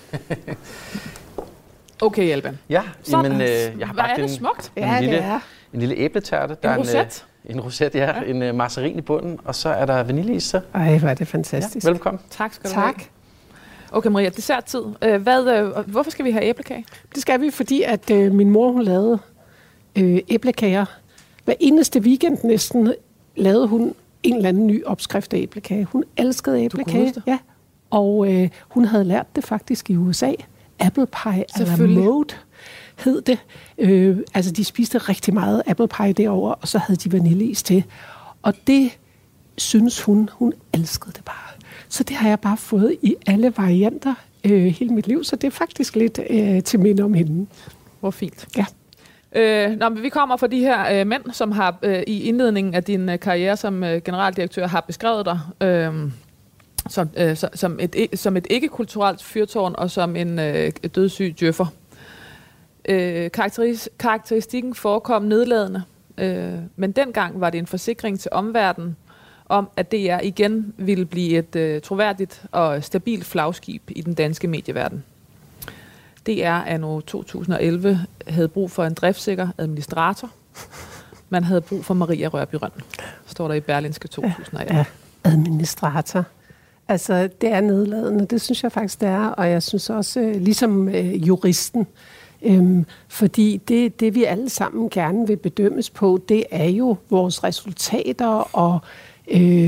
Okay, Alban. Ja, jamen, øh, jeg har bare en, smukt. En, ja, lille, det er. en lille æbletærte. En roset. En, en roset, ja. ja. En uh, marcerin i bunden, og så er der vaniljeis. Så. Ej, hvor er det fantastisk. Ja, velkommen. Tak skal du tak. have. Okay, Maria, desserttid. Hvad, øh, hvorfor skal vi have æblekage? Det skal vi, fordi at øh, min mor, hun lavede øh, æblekager. Hver eneste weekend næsten lavede hun en eller anden ny opskrift af æblekage. Hun elskede æblekage. Ja. Og øh, hun havde lært det faktisk i U S A. Apple pie a la mode hed det. Øh, altså, de spiste rigtig meget apple pie derovre, og så havde de vaniljeis til. Og det synes hun, hun elskede det bare. Så det har jeg bare fået i alle varianter øh, hele mit liv, så det er faktisk lidt øh, til minde om hende. Hvor fint. Ja. Øh, nå, men vi kommer fra de her øh, mænd, som har øh, i indledningen af din øh, karriere som øh, generaldirektør har beskrevet dig øh, som, øh, som, et, som et ikke-kulturelt fyrtårn og som en øh, dødssyg djøffer. Øh, karakteris- karakteristikken forekom nedladende, øh, men dengang var det en forsikring til omverdenen om, at D R igen ville blive et øh, troværdigt og stabilt flagskib i den danske medieverden. D R anno to tusind og elleve havde brug for en driftsikker administrator. Man havde brug for Maria Rørbye Rønn, står der i Berlingske to tusind og elleve. Ja, administrator. Altså, det er nedladende, det synes jeg faktisk, det er. Og jeg synes også, øh, ligesom øh, juristen, Øhm, fordi det, det, vi alle sammen gerne vil bedømmes på, det er jo vores resultater og øh,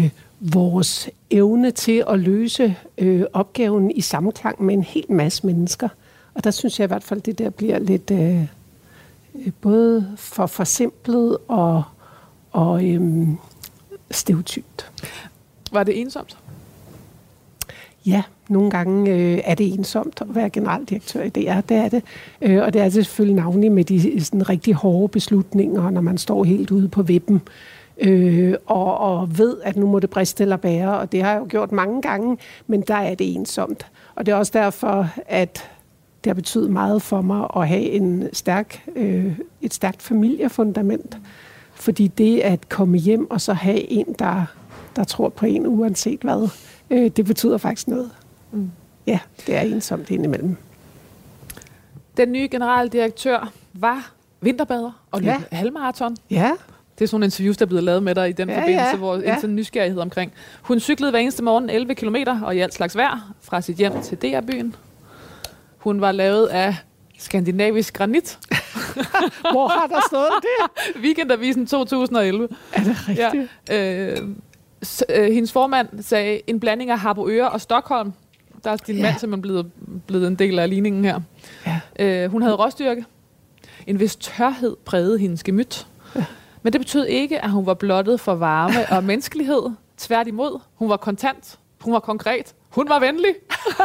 vores evne til at løse øh, opgaven i sammenklang med en hel masse mennesker. Og der synes jeg i hvert fald, det der bliver lidt øh, både for forsimplet og, og øh, stereotypt. Var det ensomt? Ja, nogle gange øh, er det ensomt at være generaldirektør i D R, det er det. Øh, og det er det selvfølgelig navnlig med de sådan, rigtig hårde beslutninger, når man står helt ude på vippen øh, og, og ved, at nu må det briste eller bære, og det har jeg jo gjort mange gange, men der er det ensomt. Og det er også derfor, at det har betydet meget for mig at have en stærk, øh, et stærkt familiefundament. Fordi det at komme hjem og så have en, der, der tror på en uanset hvad, øh, det betyder faktisk noget. Mm. Ja, det er ensomt indimellem. Den nye generaldirektør var vinterbader og løb ja. halvmarathon. Ja. Det er sådan nogle interviews, der er blevet lavet med dig i den ja, forbindelse, ja, hvor ja. en sådan nysgerrighed omkring. Hun cyklede hver eneste morgen elleve kilometer og i alt slags vejr fra sit hjem til D R-byen. Hun var lavet af skandinavisk granit. Hvor har der stået det? Weekendavisen to tusind og elleve. Er det rigtigt? Ja, øh, s- øh, hendes formand sagde, en blanding af Harboøre og Stockholm. Der er din ja. mand simpelthen blevet, blevet en del af ligningen her. Ja. Øh, hun havde råstyrke. En vis tørhed prægede hendes gemyt. Ja. Men det betød ikke, at hun var blottet for varme og menneskelighed. Tværtimod, hun var kontant. Hun var konkret. Hun var venlig.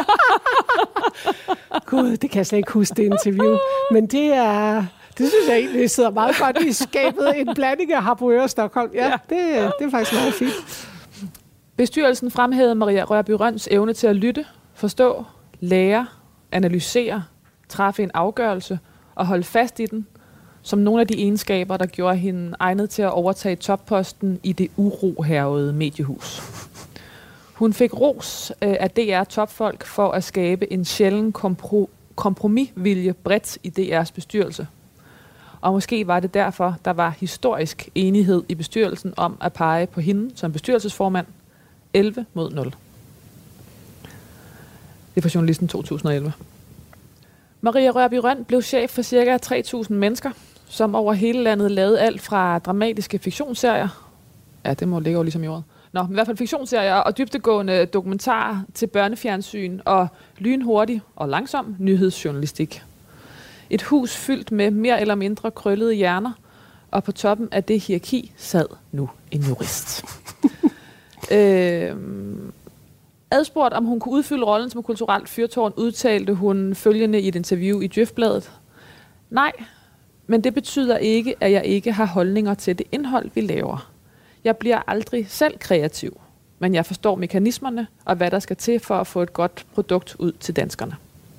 Gud, det kan jeg slet ikke huske, det interview. Men det er... Det synes jeg egentlig sidder meget godt i skabet. En blanding af Harboøre og Stockholm. Ja, det, det er faktisk meget fint. Bestyrelsen fremhævede Maria Rørbye Rønns evne til at lytte, forstå, lære, analysere, træffe en afgørelse og holde fast i den, som nogle af de egenskaber, der gjorde hende egnet til at overtage topposten i det urohærgede mediehus. Hun fik ros af D R-topfolk for at skabe en sjælden kompro- kompromisvilje bredt i D R's bestyrelse. Og måske var det derfor, der var historisk enighed i bestyrelsen om at pege på hende som bestyrelsesformand elleve mod nul. Det var journalisten to tusind og elleve. Maria Rørbye Rønn blev chef for ca. tre tusind mennesker, som over hele landet lavede alt fra dramatiske fiktionsserier. Ja, det må ligge jo ligesom i ordet. Nå, men i hvert fald fiktionsserier og dybdegående dokumentarer til børnefjernsyn og lynhurtig og langsom nyhedsjournalistik. Et hus fyldt med mere eller mindre krøllede hjerner, og på toppen af det hierarki sad nu en jurist. øh, adspurgt, om hun kunne udfylde rollen som kulturelt fyrtårn, udtalte hun følgende i et interview i Djøf-bladet. Nej, men det betyder ikke, at jeg ikke har holdninger til det indhold, vi laver. Jeg bliver aldrig selv kreativ, men jeg forstår mekanismerne og hvad der skal til for at få et godt produkt ud til danskerne.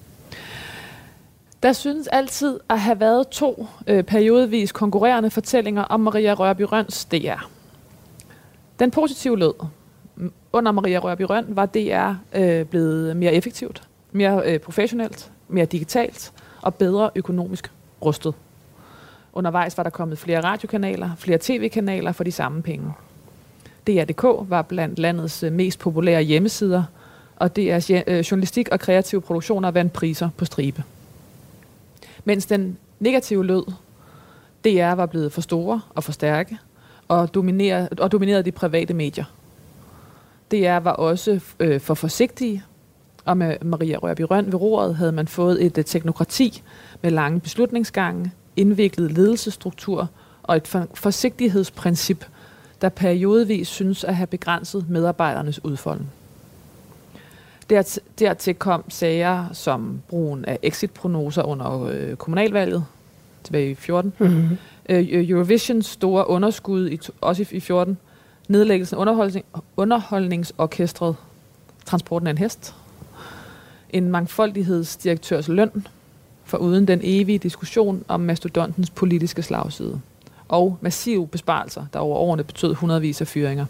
Der synes altid at have været to øh, periodevis konkurrerende fortællinger om Maria Rørbye Rønns D R. Den positive lød. Under Maria Rørbye Rønn var D R øh, blevet mere effektivt, mere øh, professionelt, mere digitalt og bedre økonomisk rustet. Undervejs var der kommet flere radiokanaler, flere tv-kanaler for de samme penge. D R punktum d k var blandt landets mest populære hjemmesider, og D R's journalistik og kreative produktioner vandt priser på stribe. Mens den negative lød, D R var blevet for store og for stærke, og dominerede, og dominerede de private medier. D R var også øh, for forsigtige, og med Maria Rørbye Rønn ved roret havde man fået et teknokrati med lange beslutningsgange, indviklet ledelsesstruktur og et for- forsigtighedsprincip, der periodevis synes at have begrænset medarbejdernes udfolden. Dert- dertil kom sager som brugen af exit-prognoser under øh, kommunalvalget tilbage i fjorten, mm-hmm. øh, Eurovisions store underskud i to- også i fjorten, nedlæggelsen af underholdning- underholdningsorkestret, transporten af en hest, en mangfoldighedsdirektørs løn, for uden den evige diskussion om mastodontens politiske slagside, og massive besparelser, der over årene betød hundredvis af fyringer.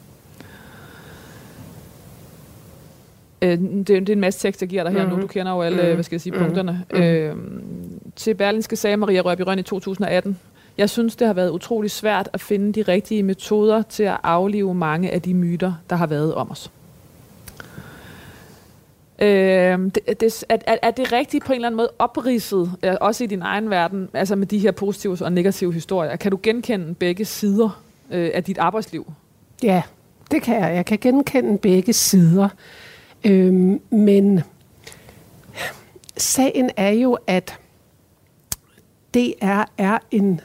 Øh, det, det er en masse tekst, jeg giver dig her mm-hmm. nu. Du kender jo alle, mm-hmm. hvad skal jeg sige, punkterne. Mm-hmm. Øh, til Berlingske sagde Maria Rørbye Rønn i to tusind og atten, jeg synes, det har været utrolig svært at finde de rigtige metoder til at aflive mange af de myter, der har været om os. Øh, det, det, er, er det rigtigt på en eller anden måde opridset, også i din egen verden, altså med de her positive og negative historier? Kan du genkende begge sider øh, af dit arbejdsliv? Ja, det kan jeg. Jeg kan genkende begge sider. Øhm, men sagen er jo, at D R er en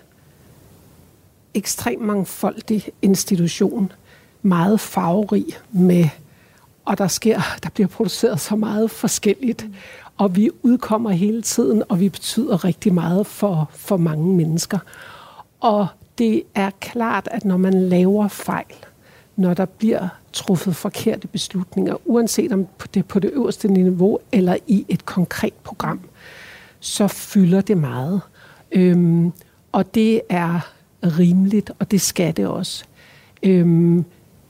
ekstremt mangfoldig institution, meget farverig med, og der sker, der bliver produceret så meget forskelligt, mm. og vi udkommer hele tiden, og vi betyder rigtig meget for, for mange mennesker. Og det er klart, at når man laver fejl, når der bliver truffet forkerte beslutninger, uanset om det er på det øverste niveau eller i et konkret program, så fylder det meget. Øhm, og det er rimeligt, og det skal det også. Øhm,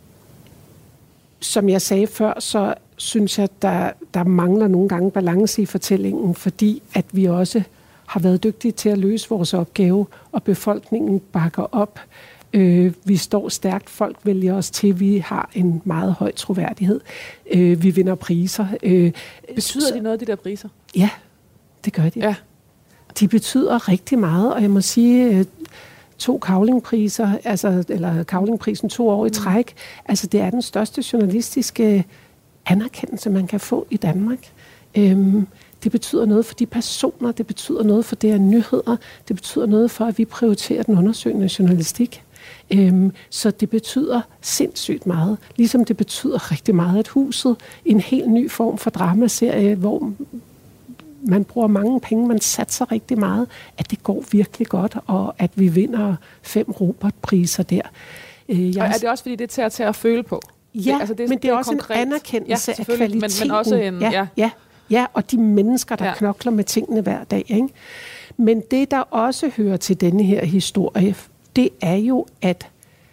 som jeg sagde før, så synes jeg, der, der mangler nogle gange balance i fortællingen, fordi at vi også har været dygtige til at løse vores opgave, og befolkningen bakker op. Øh, vi står stærkt, folk vælger os til, vi har en meget høj troværdighed. Øh, vi vinder priser. Øh, Betyder så, de noget, de der priser? Ja, det gør de. Ja. De betyder rigtig meget, og jeg må sige, to Cavlingpriser, altså, eller Cavlingprisen to år i træk, mm. altså det er den største journalistiske anerkendelse, man kan få i Danmark. Øhm, det betyder noget for de personer, det betyder noget for det her nyheder, det betyder noget for, at vi prioriterer den undersøgende journalistik. Øhm, så det betyder sindssygt meget. Ligesom det betyder rigtig meget, at huset, en helt ny form for dramaserie, hvor man bruger mange penge, man satser rigtig meget, at det går virkelig godt, og at vi vinder fem Robert-priser der. Øh, jeg og er det også, fordi det er til at, til at føle på? Ja, altså det, men det er, det er også konkret. En anerkendelse ja, af kvaliteten. Men, men også en, ja, ja. Ja, ja, og de mennesker, der ja. knokler med tingene hver dag. Ikke? Men det, der også hører til denne her historie, det er jo, at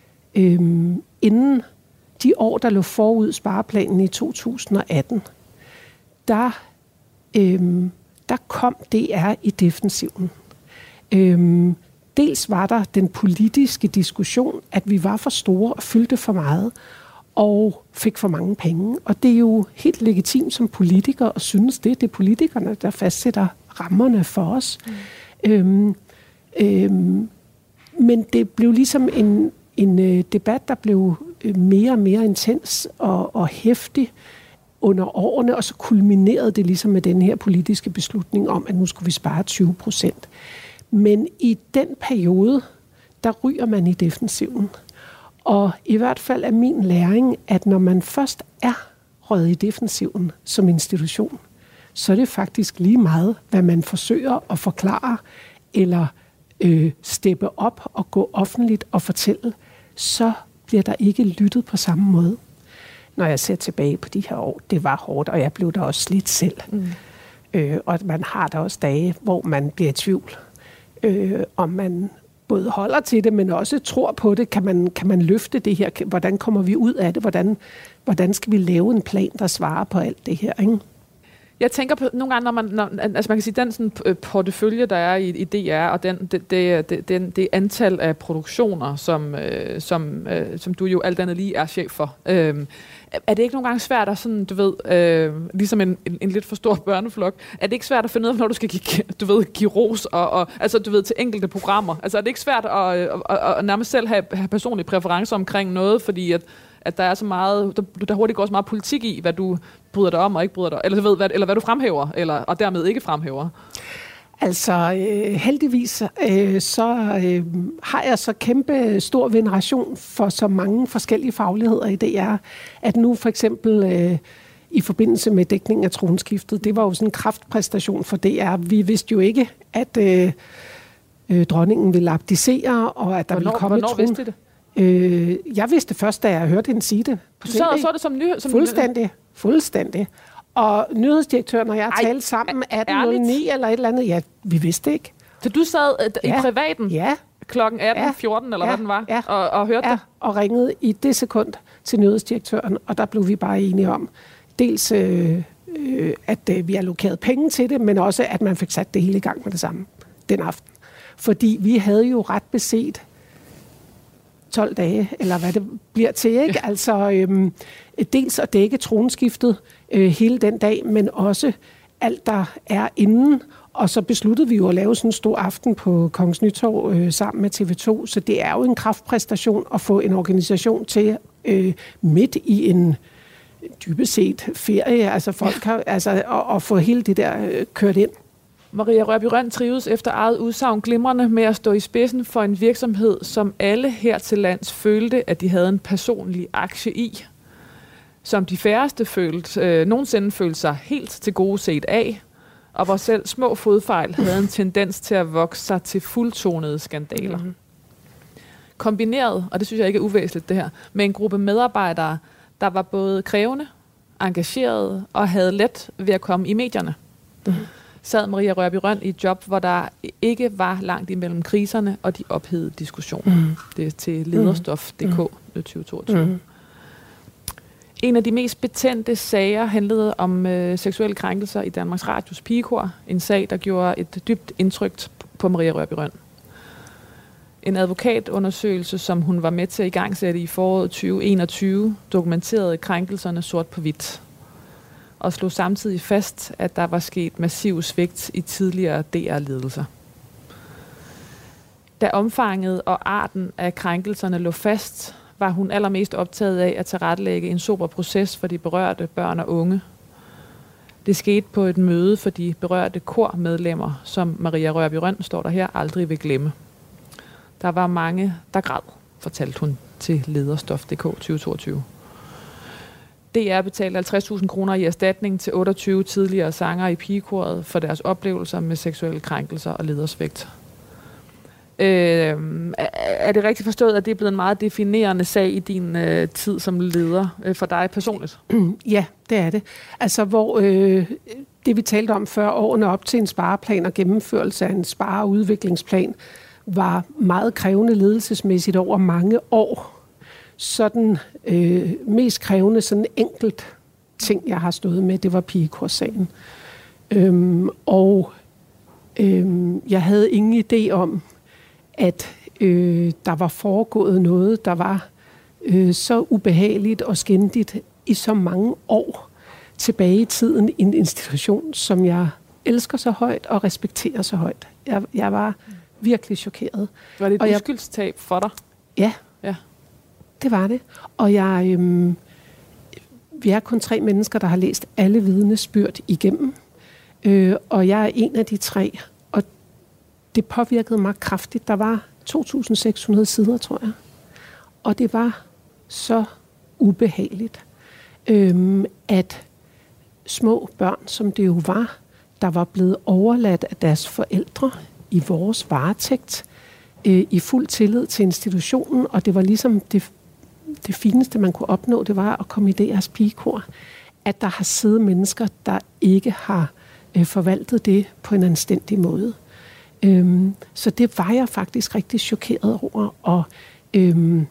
øhm, inden de år, der lå forud spareplanen i to tusind og atten, der... Øhm, der kom D R i defensiven. Øhm, dels var der den politiske diskussion, at vi var for store og fyldte for meget, og fik for mange penge. Og det er jo helt legitimt som politikere at synes det. Det er politikerne, der fastsætter rammerne for os. Mm. Øhm, øhm, men det blev ligesom en, en øh, debat, der blev øh, mere og mere intens og, og heftig under årene, og så kulminerede det ligesom med den her politiske beslutning om, at nu skulle vi spare tyve procent. Men i den periode, der ryger man i defensiven. Og i hvert fald er min læring, at når man først er røget i defensiven som institution, så er det faktisk lige meget, hvad man forsøger at forklare, eller øh, steppe op og gå offentligt og fortælle, så bliver der ikke lyttet på samme måde. Når jeg ser tilbage på de her år, det var hårdt, og jeg blev da også slidt selv. Mm. Øh, og man har da også dage, hvor man bliver i tvivl, øh, om man både holder til det, men også tror på det. Kan man, kan man løfte det her? Hvordan kommer vi ud af det? Hvordan, hvordan skal vi lave en plan, der svarer på alt det her? Ikke? Jeg tænker på nogle gange, når man, når, altså man kan sige, den sådan, portefølje, der er i, i D R, og den, det, det, det, det antal af produktioner, som, øh, som, øh, som du jo alt andet lige er chef for. Øh, er det ikke nogle gange svært at sådan, du ved, øh, ligesom en, en, en lidt for stor børneflok, er det ikke svært at finde ud af, når du skal give, du ved, give ros, og, og, altså du ved, til enkelte programmer? Altså er det ikke svært at, at, at, at nærmest selv have, have personlige præferencer omkring noget, fordi at at der er så meget, der, der hurtigt går så meget politik i, hvad du bryder dig om og ikke bryder dig, eller, ved, hvad, eller hvad du fremhæver, eller, og dermed ikke fremhæver? Altså øh, heldigvis øh, så øh, har jeg så kæmpe stor veneration for så mange forskellige fagligheder i D R, at nu for eksempel øh, i forbindelse med dækningen af tronskiftet, det var jo sådan en kraftpræstation for D R. Vi vidste jo ikke, at øh, øh, dronningen ville abdicere, og at der hvornår, ville komme hvornår tron. vidste det? Øh, jeg vidste først, da jeg hørte hende sige det. På du sad og så det som nyhed? Som fuldstændig, fuldstændig. Og nyhedsdirektøren og jeg Ej, talte sammen atten nul ni eller et eller andet. Ja, vi vidste ikke. Så du sad uh, ja. i privaten ja. klokken atten fjorten, ja. eller ja. hvad den var, ja. og, og hørte ja. det? Og ringede i det sekund til nyhedsdirektøren, og der blev vi bare enige om, dels øh, øh, at øh, vi allokerede penge til det, men også at man fik sat det hele i gang med det samme den aften. Fordi vi havde jo ret beset tolv dage, eller hvad det bliver til, ikke? Ja. Altså øhm, dels at dække tronskiftet øh, hele den dag, men også alt, der er inden. Og så besluttede vi jo at lave sådan en stor aften på Kongens Nytorv øh, sammen med T V to, så det er jo en kraftpræstation at få en organisation til øh, midt i en dybest set ferie, altså folk har, altså, og, og få hele det der øh, kørt ind. Maria Rørbye Rønn trives efter eget udsagn glimrende med at stå i spidsen for en virksomhed, som alle her til lands følte, at de havde en personlig aktie i. Som de færreste følte, øh, nogensinde følte sig helt til gode set af, og hvor selv små fodfejl havde en tendens til at vokse sig til fuldtonede skandaler. Mm. Kombineret, og det synes jeg ikke er uvæsentligt det her, med en gruppe medarbejdere, der var både krævende, engagerede og havde let ved at komme i medierne. Mm. Sad Maria Rørbye Rønn i et job, hvor der ikke var langt imellem kriserne og de ophedede diskussioner. Mm. Det er til lederstof punktum d k mm. tyve toogtyve. Mm. En af de mest betændte sager handlede om øh, seksuelle krænkelser i Danmarks Radios Pigekor. En sag, der gjorde et dybt indtryk på Maria Rørbye Rønn. En advokatundersøgelse, som hun var med til at igangsætte i foråret tyve enogtyve, dokumenterede krænkelserne sort på hvidt. Og slog samtidig fast, at der var sket massiv svigt i tidligere D R-ledelser. Da omfanget og arten af krænkelserne lå fast, var hun allermest optaget af at tilrettelægge en sober proces for de berørte børn og unge. Det skete på et møde for de berørte kormedlemmer, som Maria Rørbye Rønn, står der her, aldrig vil glemme. Der var mange, der græd, fortalte hun til lederstof punktum d k tyve toogtyve. D R betalte halvtreds tusind kroner i erstatning til otteogtyve tidligere sangere i pigekoret for deres oplevelser med seksuelle krænkelser og ledersvigt. Øh, er det rigtigt forstået, at det er blevet en meget definerende sag i din øh, tid som leder øh, for dig personligt? Ja, det er det. Altså, hvor øh, det vi talte om før, årene op til en spareplan og gennemførelse af en spare- og udviklingsplan, var meget krævende ledelsesmæssigt over mange år. Sådan øh, mest krævende, sådan enkelt ting, jeg har stået med, det var pigekorssagen. Øhm, og øhm, jeg havde ingen idé om, at øh, der var foregået noget, der var øh, så ubehageligt og skændigt i så mange år tilbage i tiden i en institution, som jeg elsker så højt og respekterer så højt. Jeg, jeg var virkelig chokeret. Var det et uskyldstab for dig? Ja, ja, det var det. Og jeg, øhm, vi er kun tre mennesker, der har læst alle vidnesbyrd igennem. Øh, og jeg er en af de tre. Og det påvirkede mig kraftigt. Der var to tusind seks hundrede sider, tror jeg. Og det var så ubehageligt, øhm, at små børn, som det jo var, der var blevet overladt af deres forældre i vores varetægt, øh, i fuld tillid til institutionen, og det var ligesom det, det fineste, man kunne opnå, det var at komme i deres pigekor, at der har siddet mennesker, der ikke har øh, forvaltet det på en anstændig måde. Øhm, så det var jeg faktisk rigtig chokeret over, og øhm,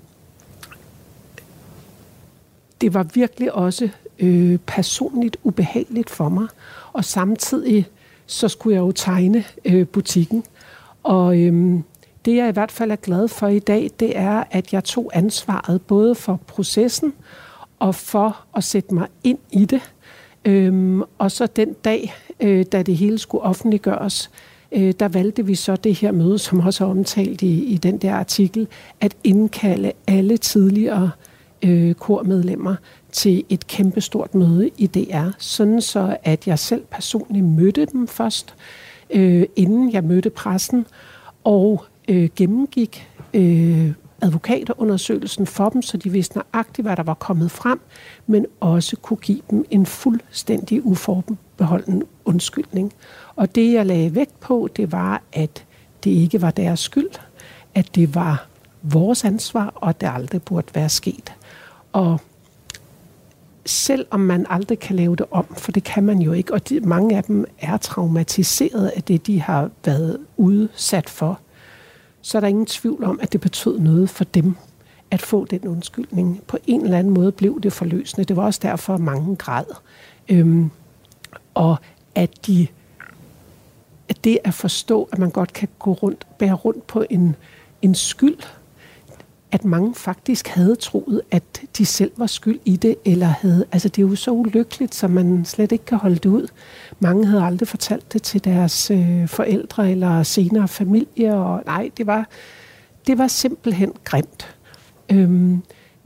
det var virkelig også øh, personligt ubehageligt for mig, og samtidig så skulle jeg jo tegne øh, butikken. Og øhm, det jeg i hvert fald er glad for i dag, det er, at jeg tog ansvaret både for processen og for at sætte mig ind i det. Øhm, og så den dag, øh, da det hele skulle offentliggøres, øh, der valgte vi så det her møde, som også er omtalt i, i den der artikel, at indkalde alle tidligere øh, kormedlemmer til et kæmpestort møde i D R, sådan så at jeg selv personligt mødte dem først, øh, inden jeg mødte pressen, og øh, gennemgik øh, advokatundersøgelsen for dem, så de vidste nøjagtigt, hvad der var kommet frem, men også kunne give dem en fuldstændig uforbeholden undskyldning. Og det, jeg lagde vægt på, det var, at det ikke var deres skyld, at det var vores ansvar, og at det aldrig burde være sket. Og selvom man aldrig kan lave det om, for det kan man jo ikke, og de, mange af dem er traumatiseret af det, de har været udsat for, så er der ingen tvivl om, at det betød noget for dem at få den undskyldning. På en eller anden måde blev det forløsende. Det var også derfor, mange græd. Øhm, og at, de, at det at forstå, at man godt kan gå rundt, bære rundt på en, en skyld, at mange faktisk havde troet, at de selv var skyld i det, eller havde, altså det er jo så ulykkeligt, så man slet ikke kan holde det ud. Mange havde aldrig fortalt det til deres øh, forældre, eller senere familie, og nej, det var, det var simpelthen grimt. Øhm,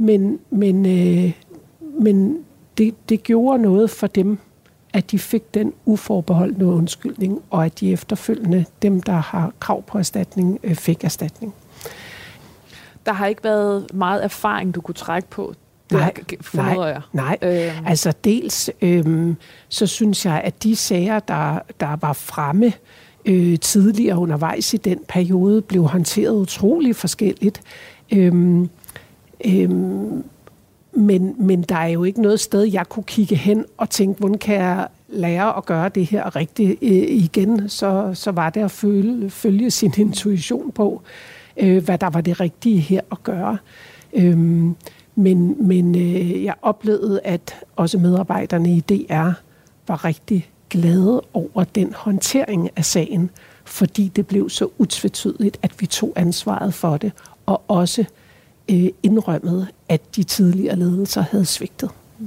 men, men, øh, men det, det gjorde noget for dem, at de fik den uforbeholdne undskyldning, og at de efterfølgende, dem der har krav på erstatning, øh, fik erstatning. Der har ikke været meget erfaring, du kunne trække på? Nej, nej, jeg. nej. Øhm. Altså dels, øhm, så synes jeg, at de sager, der, der var fremme øh, tidligere undervejs i den periode, blev håndteret utrolig forskelligt. Øhm, øhm, men, men der er jo ikke noget sted, jeg kunne kigge hen og tænke, hvordan kan jeg lære at gøre det her rigtigt øh, igen? Så, så var det at følge, følge sin intuition på, øh, hvad der var det rigtige her at gøre. Øhm, Men, men øh, jeg oplevede, at også medarbejderne i D R var rigtig glade over den håndtering af sagen, fordi det blev så utvetydigt, at vi tog ansvaret for det, og også øh, indrømmede, at de tidligere ledelser havde svigtet.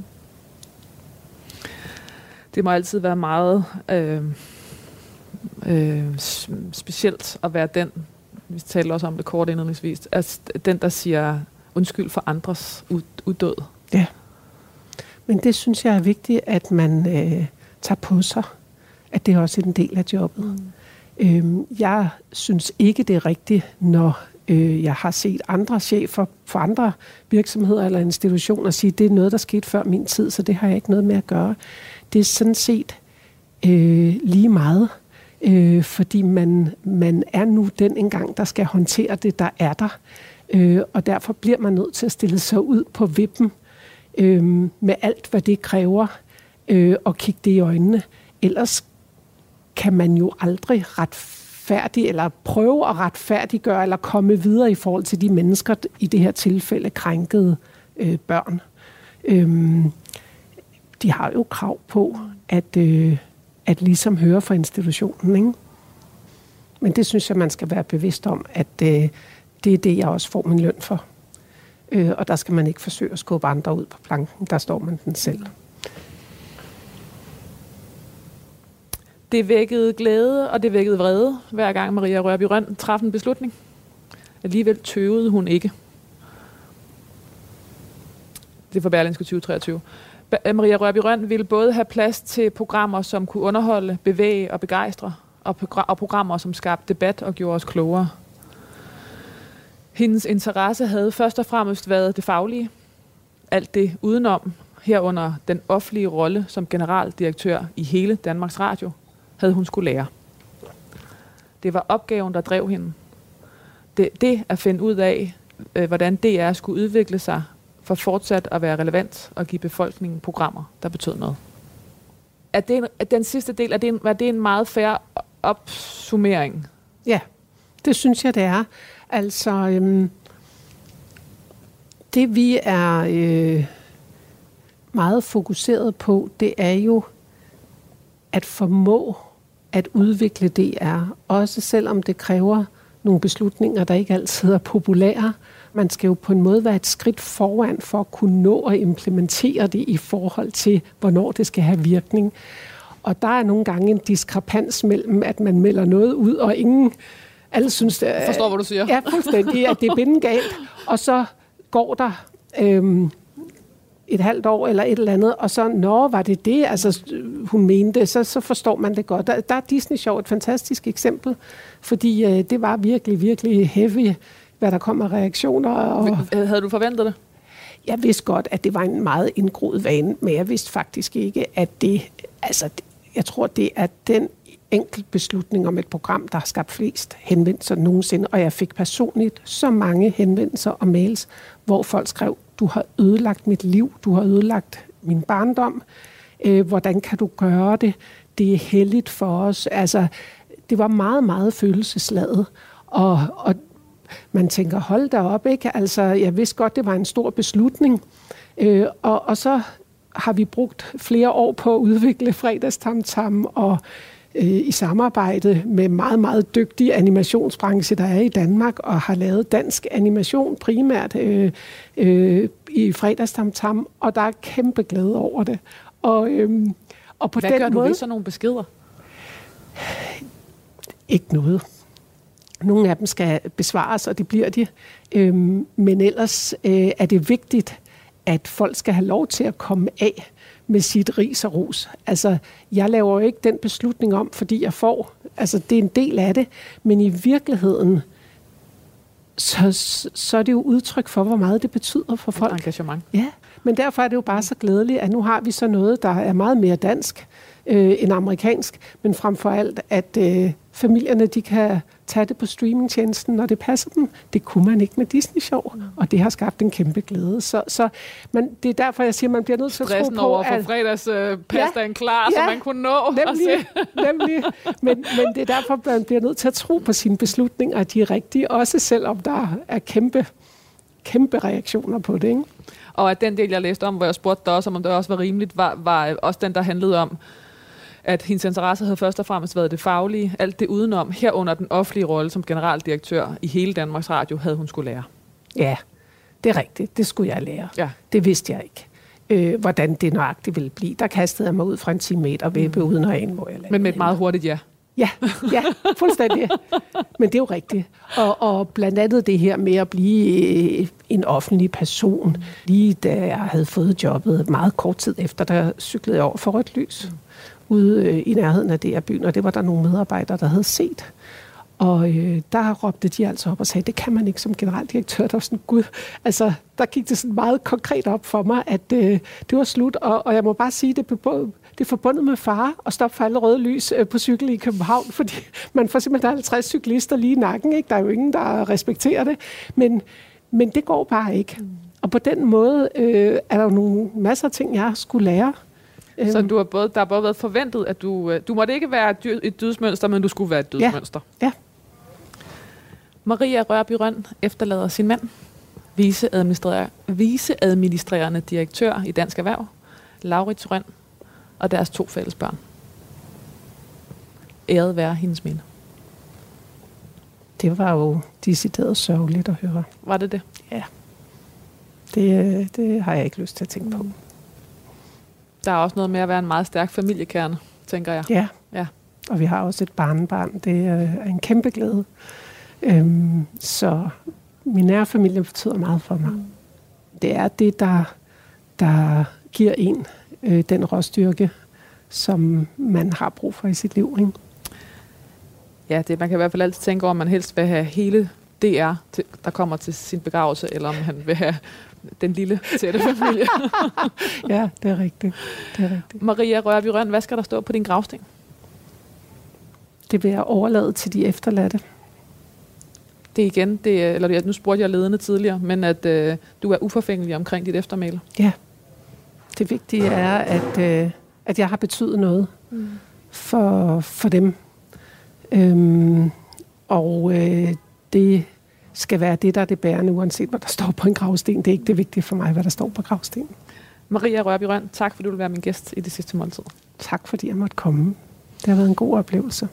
Det må altid være meget øh, øh, specielt at være den, vi talte også om det kort indledningsvis, altså den, der siger undskyld for andres uddød. Ja, men det synes jeg er vigtigt, at man øh, tager på sig, at det er også en del af jobbet. Mm. Øhm, jeg synes ikke, det er rigtigt, når øh, jeg har set andre chefer for andre virksomheder eller institutioner sige, det er noget, der skete før min tid, så det har jeg ikke noget med at gøre. Det er sådan set øh, lige meget, øh, fordi man, man er nu den engang, der skal håndtere det, der er der. Øh, og derfor bliver man nødt til at stille sig ud på vippen øh, med alt, hvad det kræver, øh, og kigge det i øjnene. Ellers kan man jo aldrig retfærdig eller prøve at retfærdiggøre eller komme videre i forhold til de mennesker, i det her tilfælde krænkede øh, børn. Øh, de har jo krav på at, øh, at ligesom høre fra institutionen, ikke? Men det synes jeg, man skal være bevidst om, at øh, det er det, jeg også får min løn for. Øh, og der skal man ikke forsøge at skubbe andre ud på planken. Der står man den selv. Det vækkede glæde, og det vækkede vrede, hver gang Maria Rørbye Rønn traf en beslutning. Alligevel tøvede hun ikke. Det er for Berlingske tyve treogtyve. Maria Rørbye Rønn ville både have plads til programmer, som kunne underholde, bevæge og begejstre, og, progr- og programmer, som skabte debat og gjorde os klogere. Hendes interesse havde først og fremmest været det faglige. Alt det udenom, herunder den offentlige rolle som generaldirektør i hele Danmarks Radio, havde hun skulle lære. Det var opgaven, der drev hende. Det, det at finde ud af, øh, hvordan D R skulle udvikle sig for fortsat at være relevant og give befolkningen programmer, der betød noget. Er det en, er den sidste del, er det en, var det en meget fair opsummering? Ja, det synes jeg, det er. Altså, øhm, det vi er øh, meget fokuseret på, det er jo at formå at udvikle D R, også selvom det kræver nogle beslutninger, der ikke altid er populære. Man skal jo på en måde være et skridt foran for at kunne nå at implementere det i forhold til, hvornår det skal have virkning. Og der er nogle gange en diskrepans mellem, at man melder noget ud, og ingen... Alle synes, det er... Forstår, hvad du siger. Ja, fuldstændig, at det er bindegalt. Og så går der øhm, et halvt år eller et eller andet, og så, nå, var det det, altså, hun mente, så, så forstår man det godt. Der, der er Disney Show et fantastisk eksempel, fordi øh, det var virkelig, virkelig heavy, hvad der kom af reaktioner. Og havde du forventet det? Jeg vidste godt, at det var en meget indgroet vane, men jeg vidste faktisk ikke, at det, altså, jeg tror, det er den enkelt beslutning om et program, der har skabt flest henvendelser nogensinde, og jeg fik personligt så mange henvendelser og mails, hvor folk skrev, du har ødelagt mit liv, du har ødelagt min barndom, øh, hvordan kan du gøre det? Det er helligt for os. Altså, det var meget, meget følelsesladet, og, og man tænker, hold da op, ikke? Altså, jeg vidste godt, det var en stor beslutning, øh, og, og så har vi brugt flere år på at udvikle Fredagstamtam og i samarbejde med meget, meget dygtige animationsbranche, der er i Danmark, og har lavet dansk animation primært øh, øh, i Fredagstamtam, og der er kæmpe glæde over det. Og, øh, og på Hvad den gør måde, du ved sådan nogle beskeder? Ikke noget. Nogle af dem skal besvares, og det bliver de. Øhm, men ellers øh, er det vigtigt, at folk skal have lov til at komme af med sit ris og ros. Altså, jeg laver jo ikke den beslutning om, fordi jeg får. Altså, det er en del af det. Men i virkeligheden, så, så er det jo udtryk for, hvor meget det betyder for folk. Engagement. Ja, men derfor er det jo bare så glædeligt, at nu har vi så noget, der er meget mere dansk øh, end amerikansk, men frem for alt, at øh, familierne, de kan tage det på streamingtjenesten, når det passer dem. Det kunne man ikke med Disney-show, mm. og det har skabt en kæmpe glæde. Så, så man, det er derfor, jeg siger, at man bliver nødt til at tro på, stressen over at få fredagspastaen øh, klar, ja, så man kunne nå nemlig, at se. nemlig. Men, men det er derfor, man bliver nødt til at tro på sine beslutninger, at de er rigtige, også selvom der er kæmpe, kæmpe reaktioner på det, ikke? Og at den del, jeg læste om, hvor jeg spurgte dig også, om det også var rimeligt, var, var også den, der handlede om, at hendes interesse havde først og fremmest været det faglige. Alt det udenom, herunder den offentlige rolle som generaldirektør i hele Danmarks Radio, havde hun skulle lære. Ja, det er rigtigt. Det skulle jeg lære. Ja. Det vidste jeg ikke. Øh, hvordan det nøjagtigt ville blive. Der kastede jeg mig ud fra en ti meter vippe, mm. uden at ane, hvor jeg lavede. Men med et meget hurtigt ja. Ja, ja, fuldstændig. Men det er jo rigtigt. Og, og blandt andet det her med at blive en offentlig person. Lige da jeg havde fået jobbet meget kort tid efter, der cyklede jeg over for rødt lys. Mm. Ude i nærheden af D R-byen, og det var der nogle medarbejdere, der havde set. Og øh, der råbte de altså op og sagde, det kan man ikke som generaldirektør. Der var sådan, gud, altså, der gik det sådan meget konkret op for mig, at øh, det var slut. Og, og jeg må bare sige, det det er forbundet med fare at stoppe for alle røde lys øh, på cykel i København, fordi man får simpelthen halvtreds cyklister lige i nakken, ikke? Der er jo ingen, der respekterer det. Men, men det går bare ikke. Mm. Og på den måde øh, er der jo nogle masser af ting, jeg skulle lære. Så du har både, der har både været forventet, at du, du måtte ikke være et dødsmønster, men du skulle være et dødsmønster. Ja. Ja. Maria Rørbye Rønn efterlader sin mand, viceadministrerende, viceadministrerende direktør i Dansk Erhverv, Laurits Rønn, og deres to fælles børn. Æret være hendes minde. Det var jo decideret sørgeligt at høre. Var det det? Ja. Det, det har jeg ikke lyst til at tænke på. Der er også noget med at være en meget stærk familiekerne, tænker jeg. Ja, ja. Og vi har også et barnebarn. Det er en kæmpe glæde. Øhm, så min nære familie betyder meget for mig. Mm. Det er det, der, der giver en øh, den råstyrke, som man har brug for i sit liv. Ikke? Ja, det, man kan i hvert fald altid tænke over, om man helst vil have hele D R, til, der kommer til sin begravelse, eller om han vil have den lille tætte familie. Ja, det er rigtigt. Det er rigtigt. Maria Rørbye Rønn, hvad skal der stå på din gravsten? Det vil jeg overlade til de efterladte. Det er igen, det, eller nu spurgte jeg ledende tidligere, men at øh, du er uforfængelig omkring dit eftermæle. Ja. Det vigtige er, at, øh, at jeg har betydet noget mm. for, for dem. Øhm, og øh, det skal være det, der er det bærende, uanset hvad der står på en gravsten. Det er ikke det vigtige for mig, hvad der står på gravstenen. Maria Rørbye Rønn, tak fordi du vil være min gæst i Det Sidste Måltid. Tak fordi jeg måtte komme. Det har været en god oplevelse.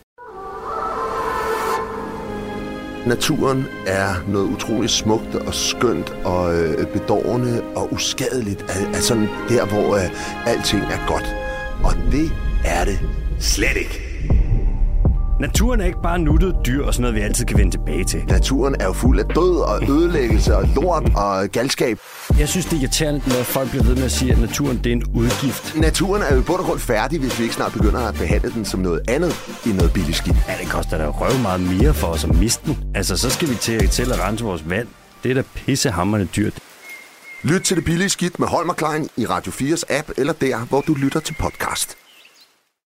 Naturen er noget utroligt smukt og skønt og øh, bedårende og uskadeligt. Er sådan der, hvor øh, alting er godt. Og det er det slet ikke. Naturen er ikke bare nuttet dyr og sådan noget, vi altid kan vende tilbage til. Naturen er jo fuld af død og ødelæggelse og lort og galskab. Jeg synes, det er irriterende, når folk bliver ved med at sige, at naturen det er en udgift. Naturen er jo i bund og grund færdig, hvis vi ikke snart begynder at behandle den som noget andet end noget billigt skidt. Ja, det koster da røv meget mere for os at miste den. Altså, så skal vi til, til at rense vores vand. Det er da pissehamrende dyrt. Lyt til Det Billige Skidt med Holm og Klein i Radio fires app eller der, hvor du lytter til podcast.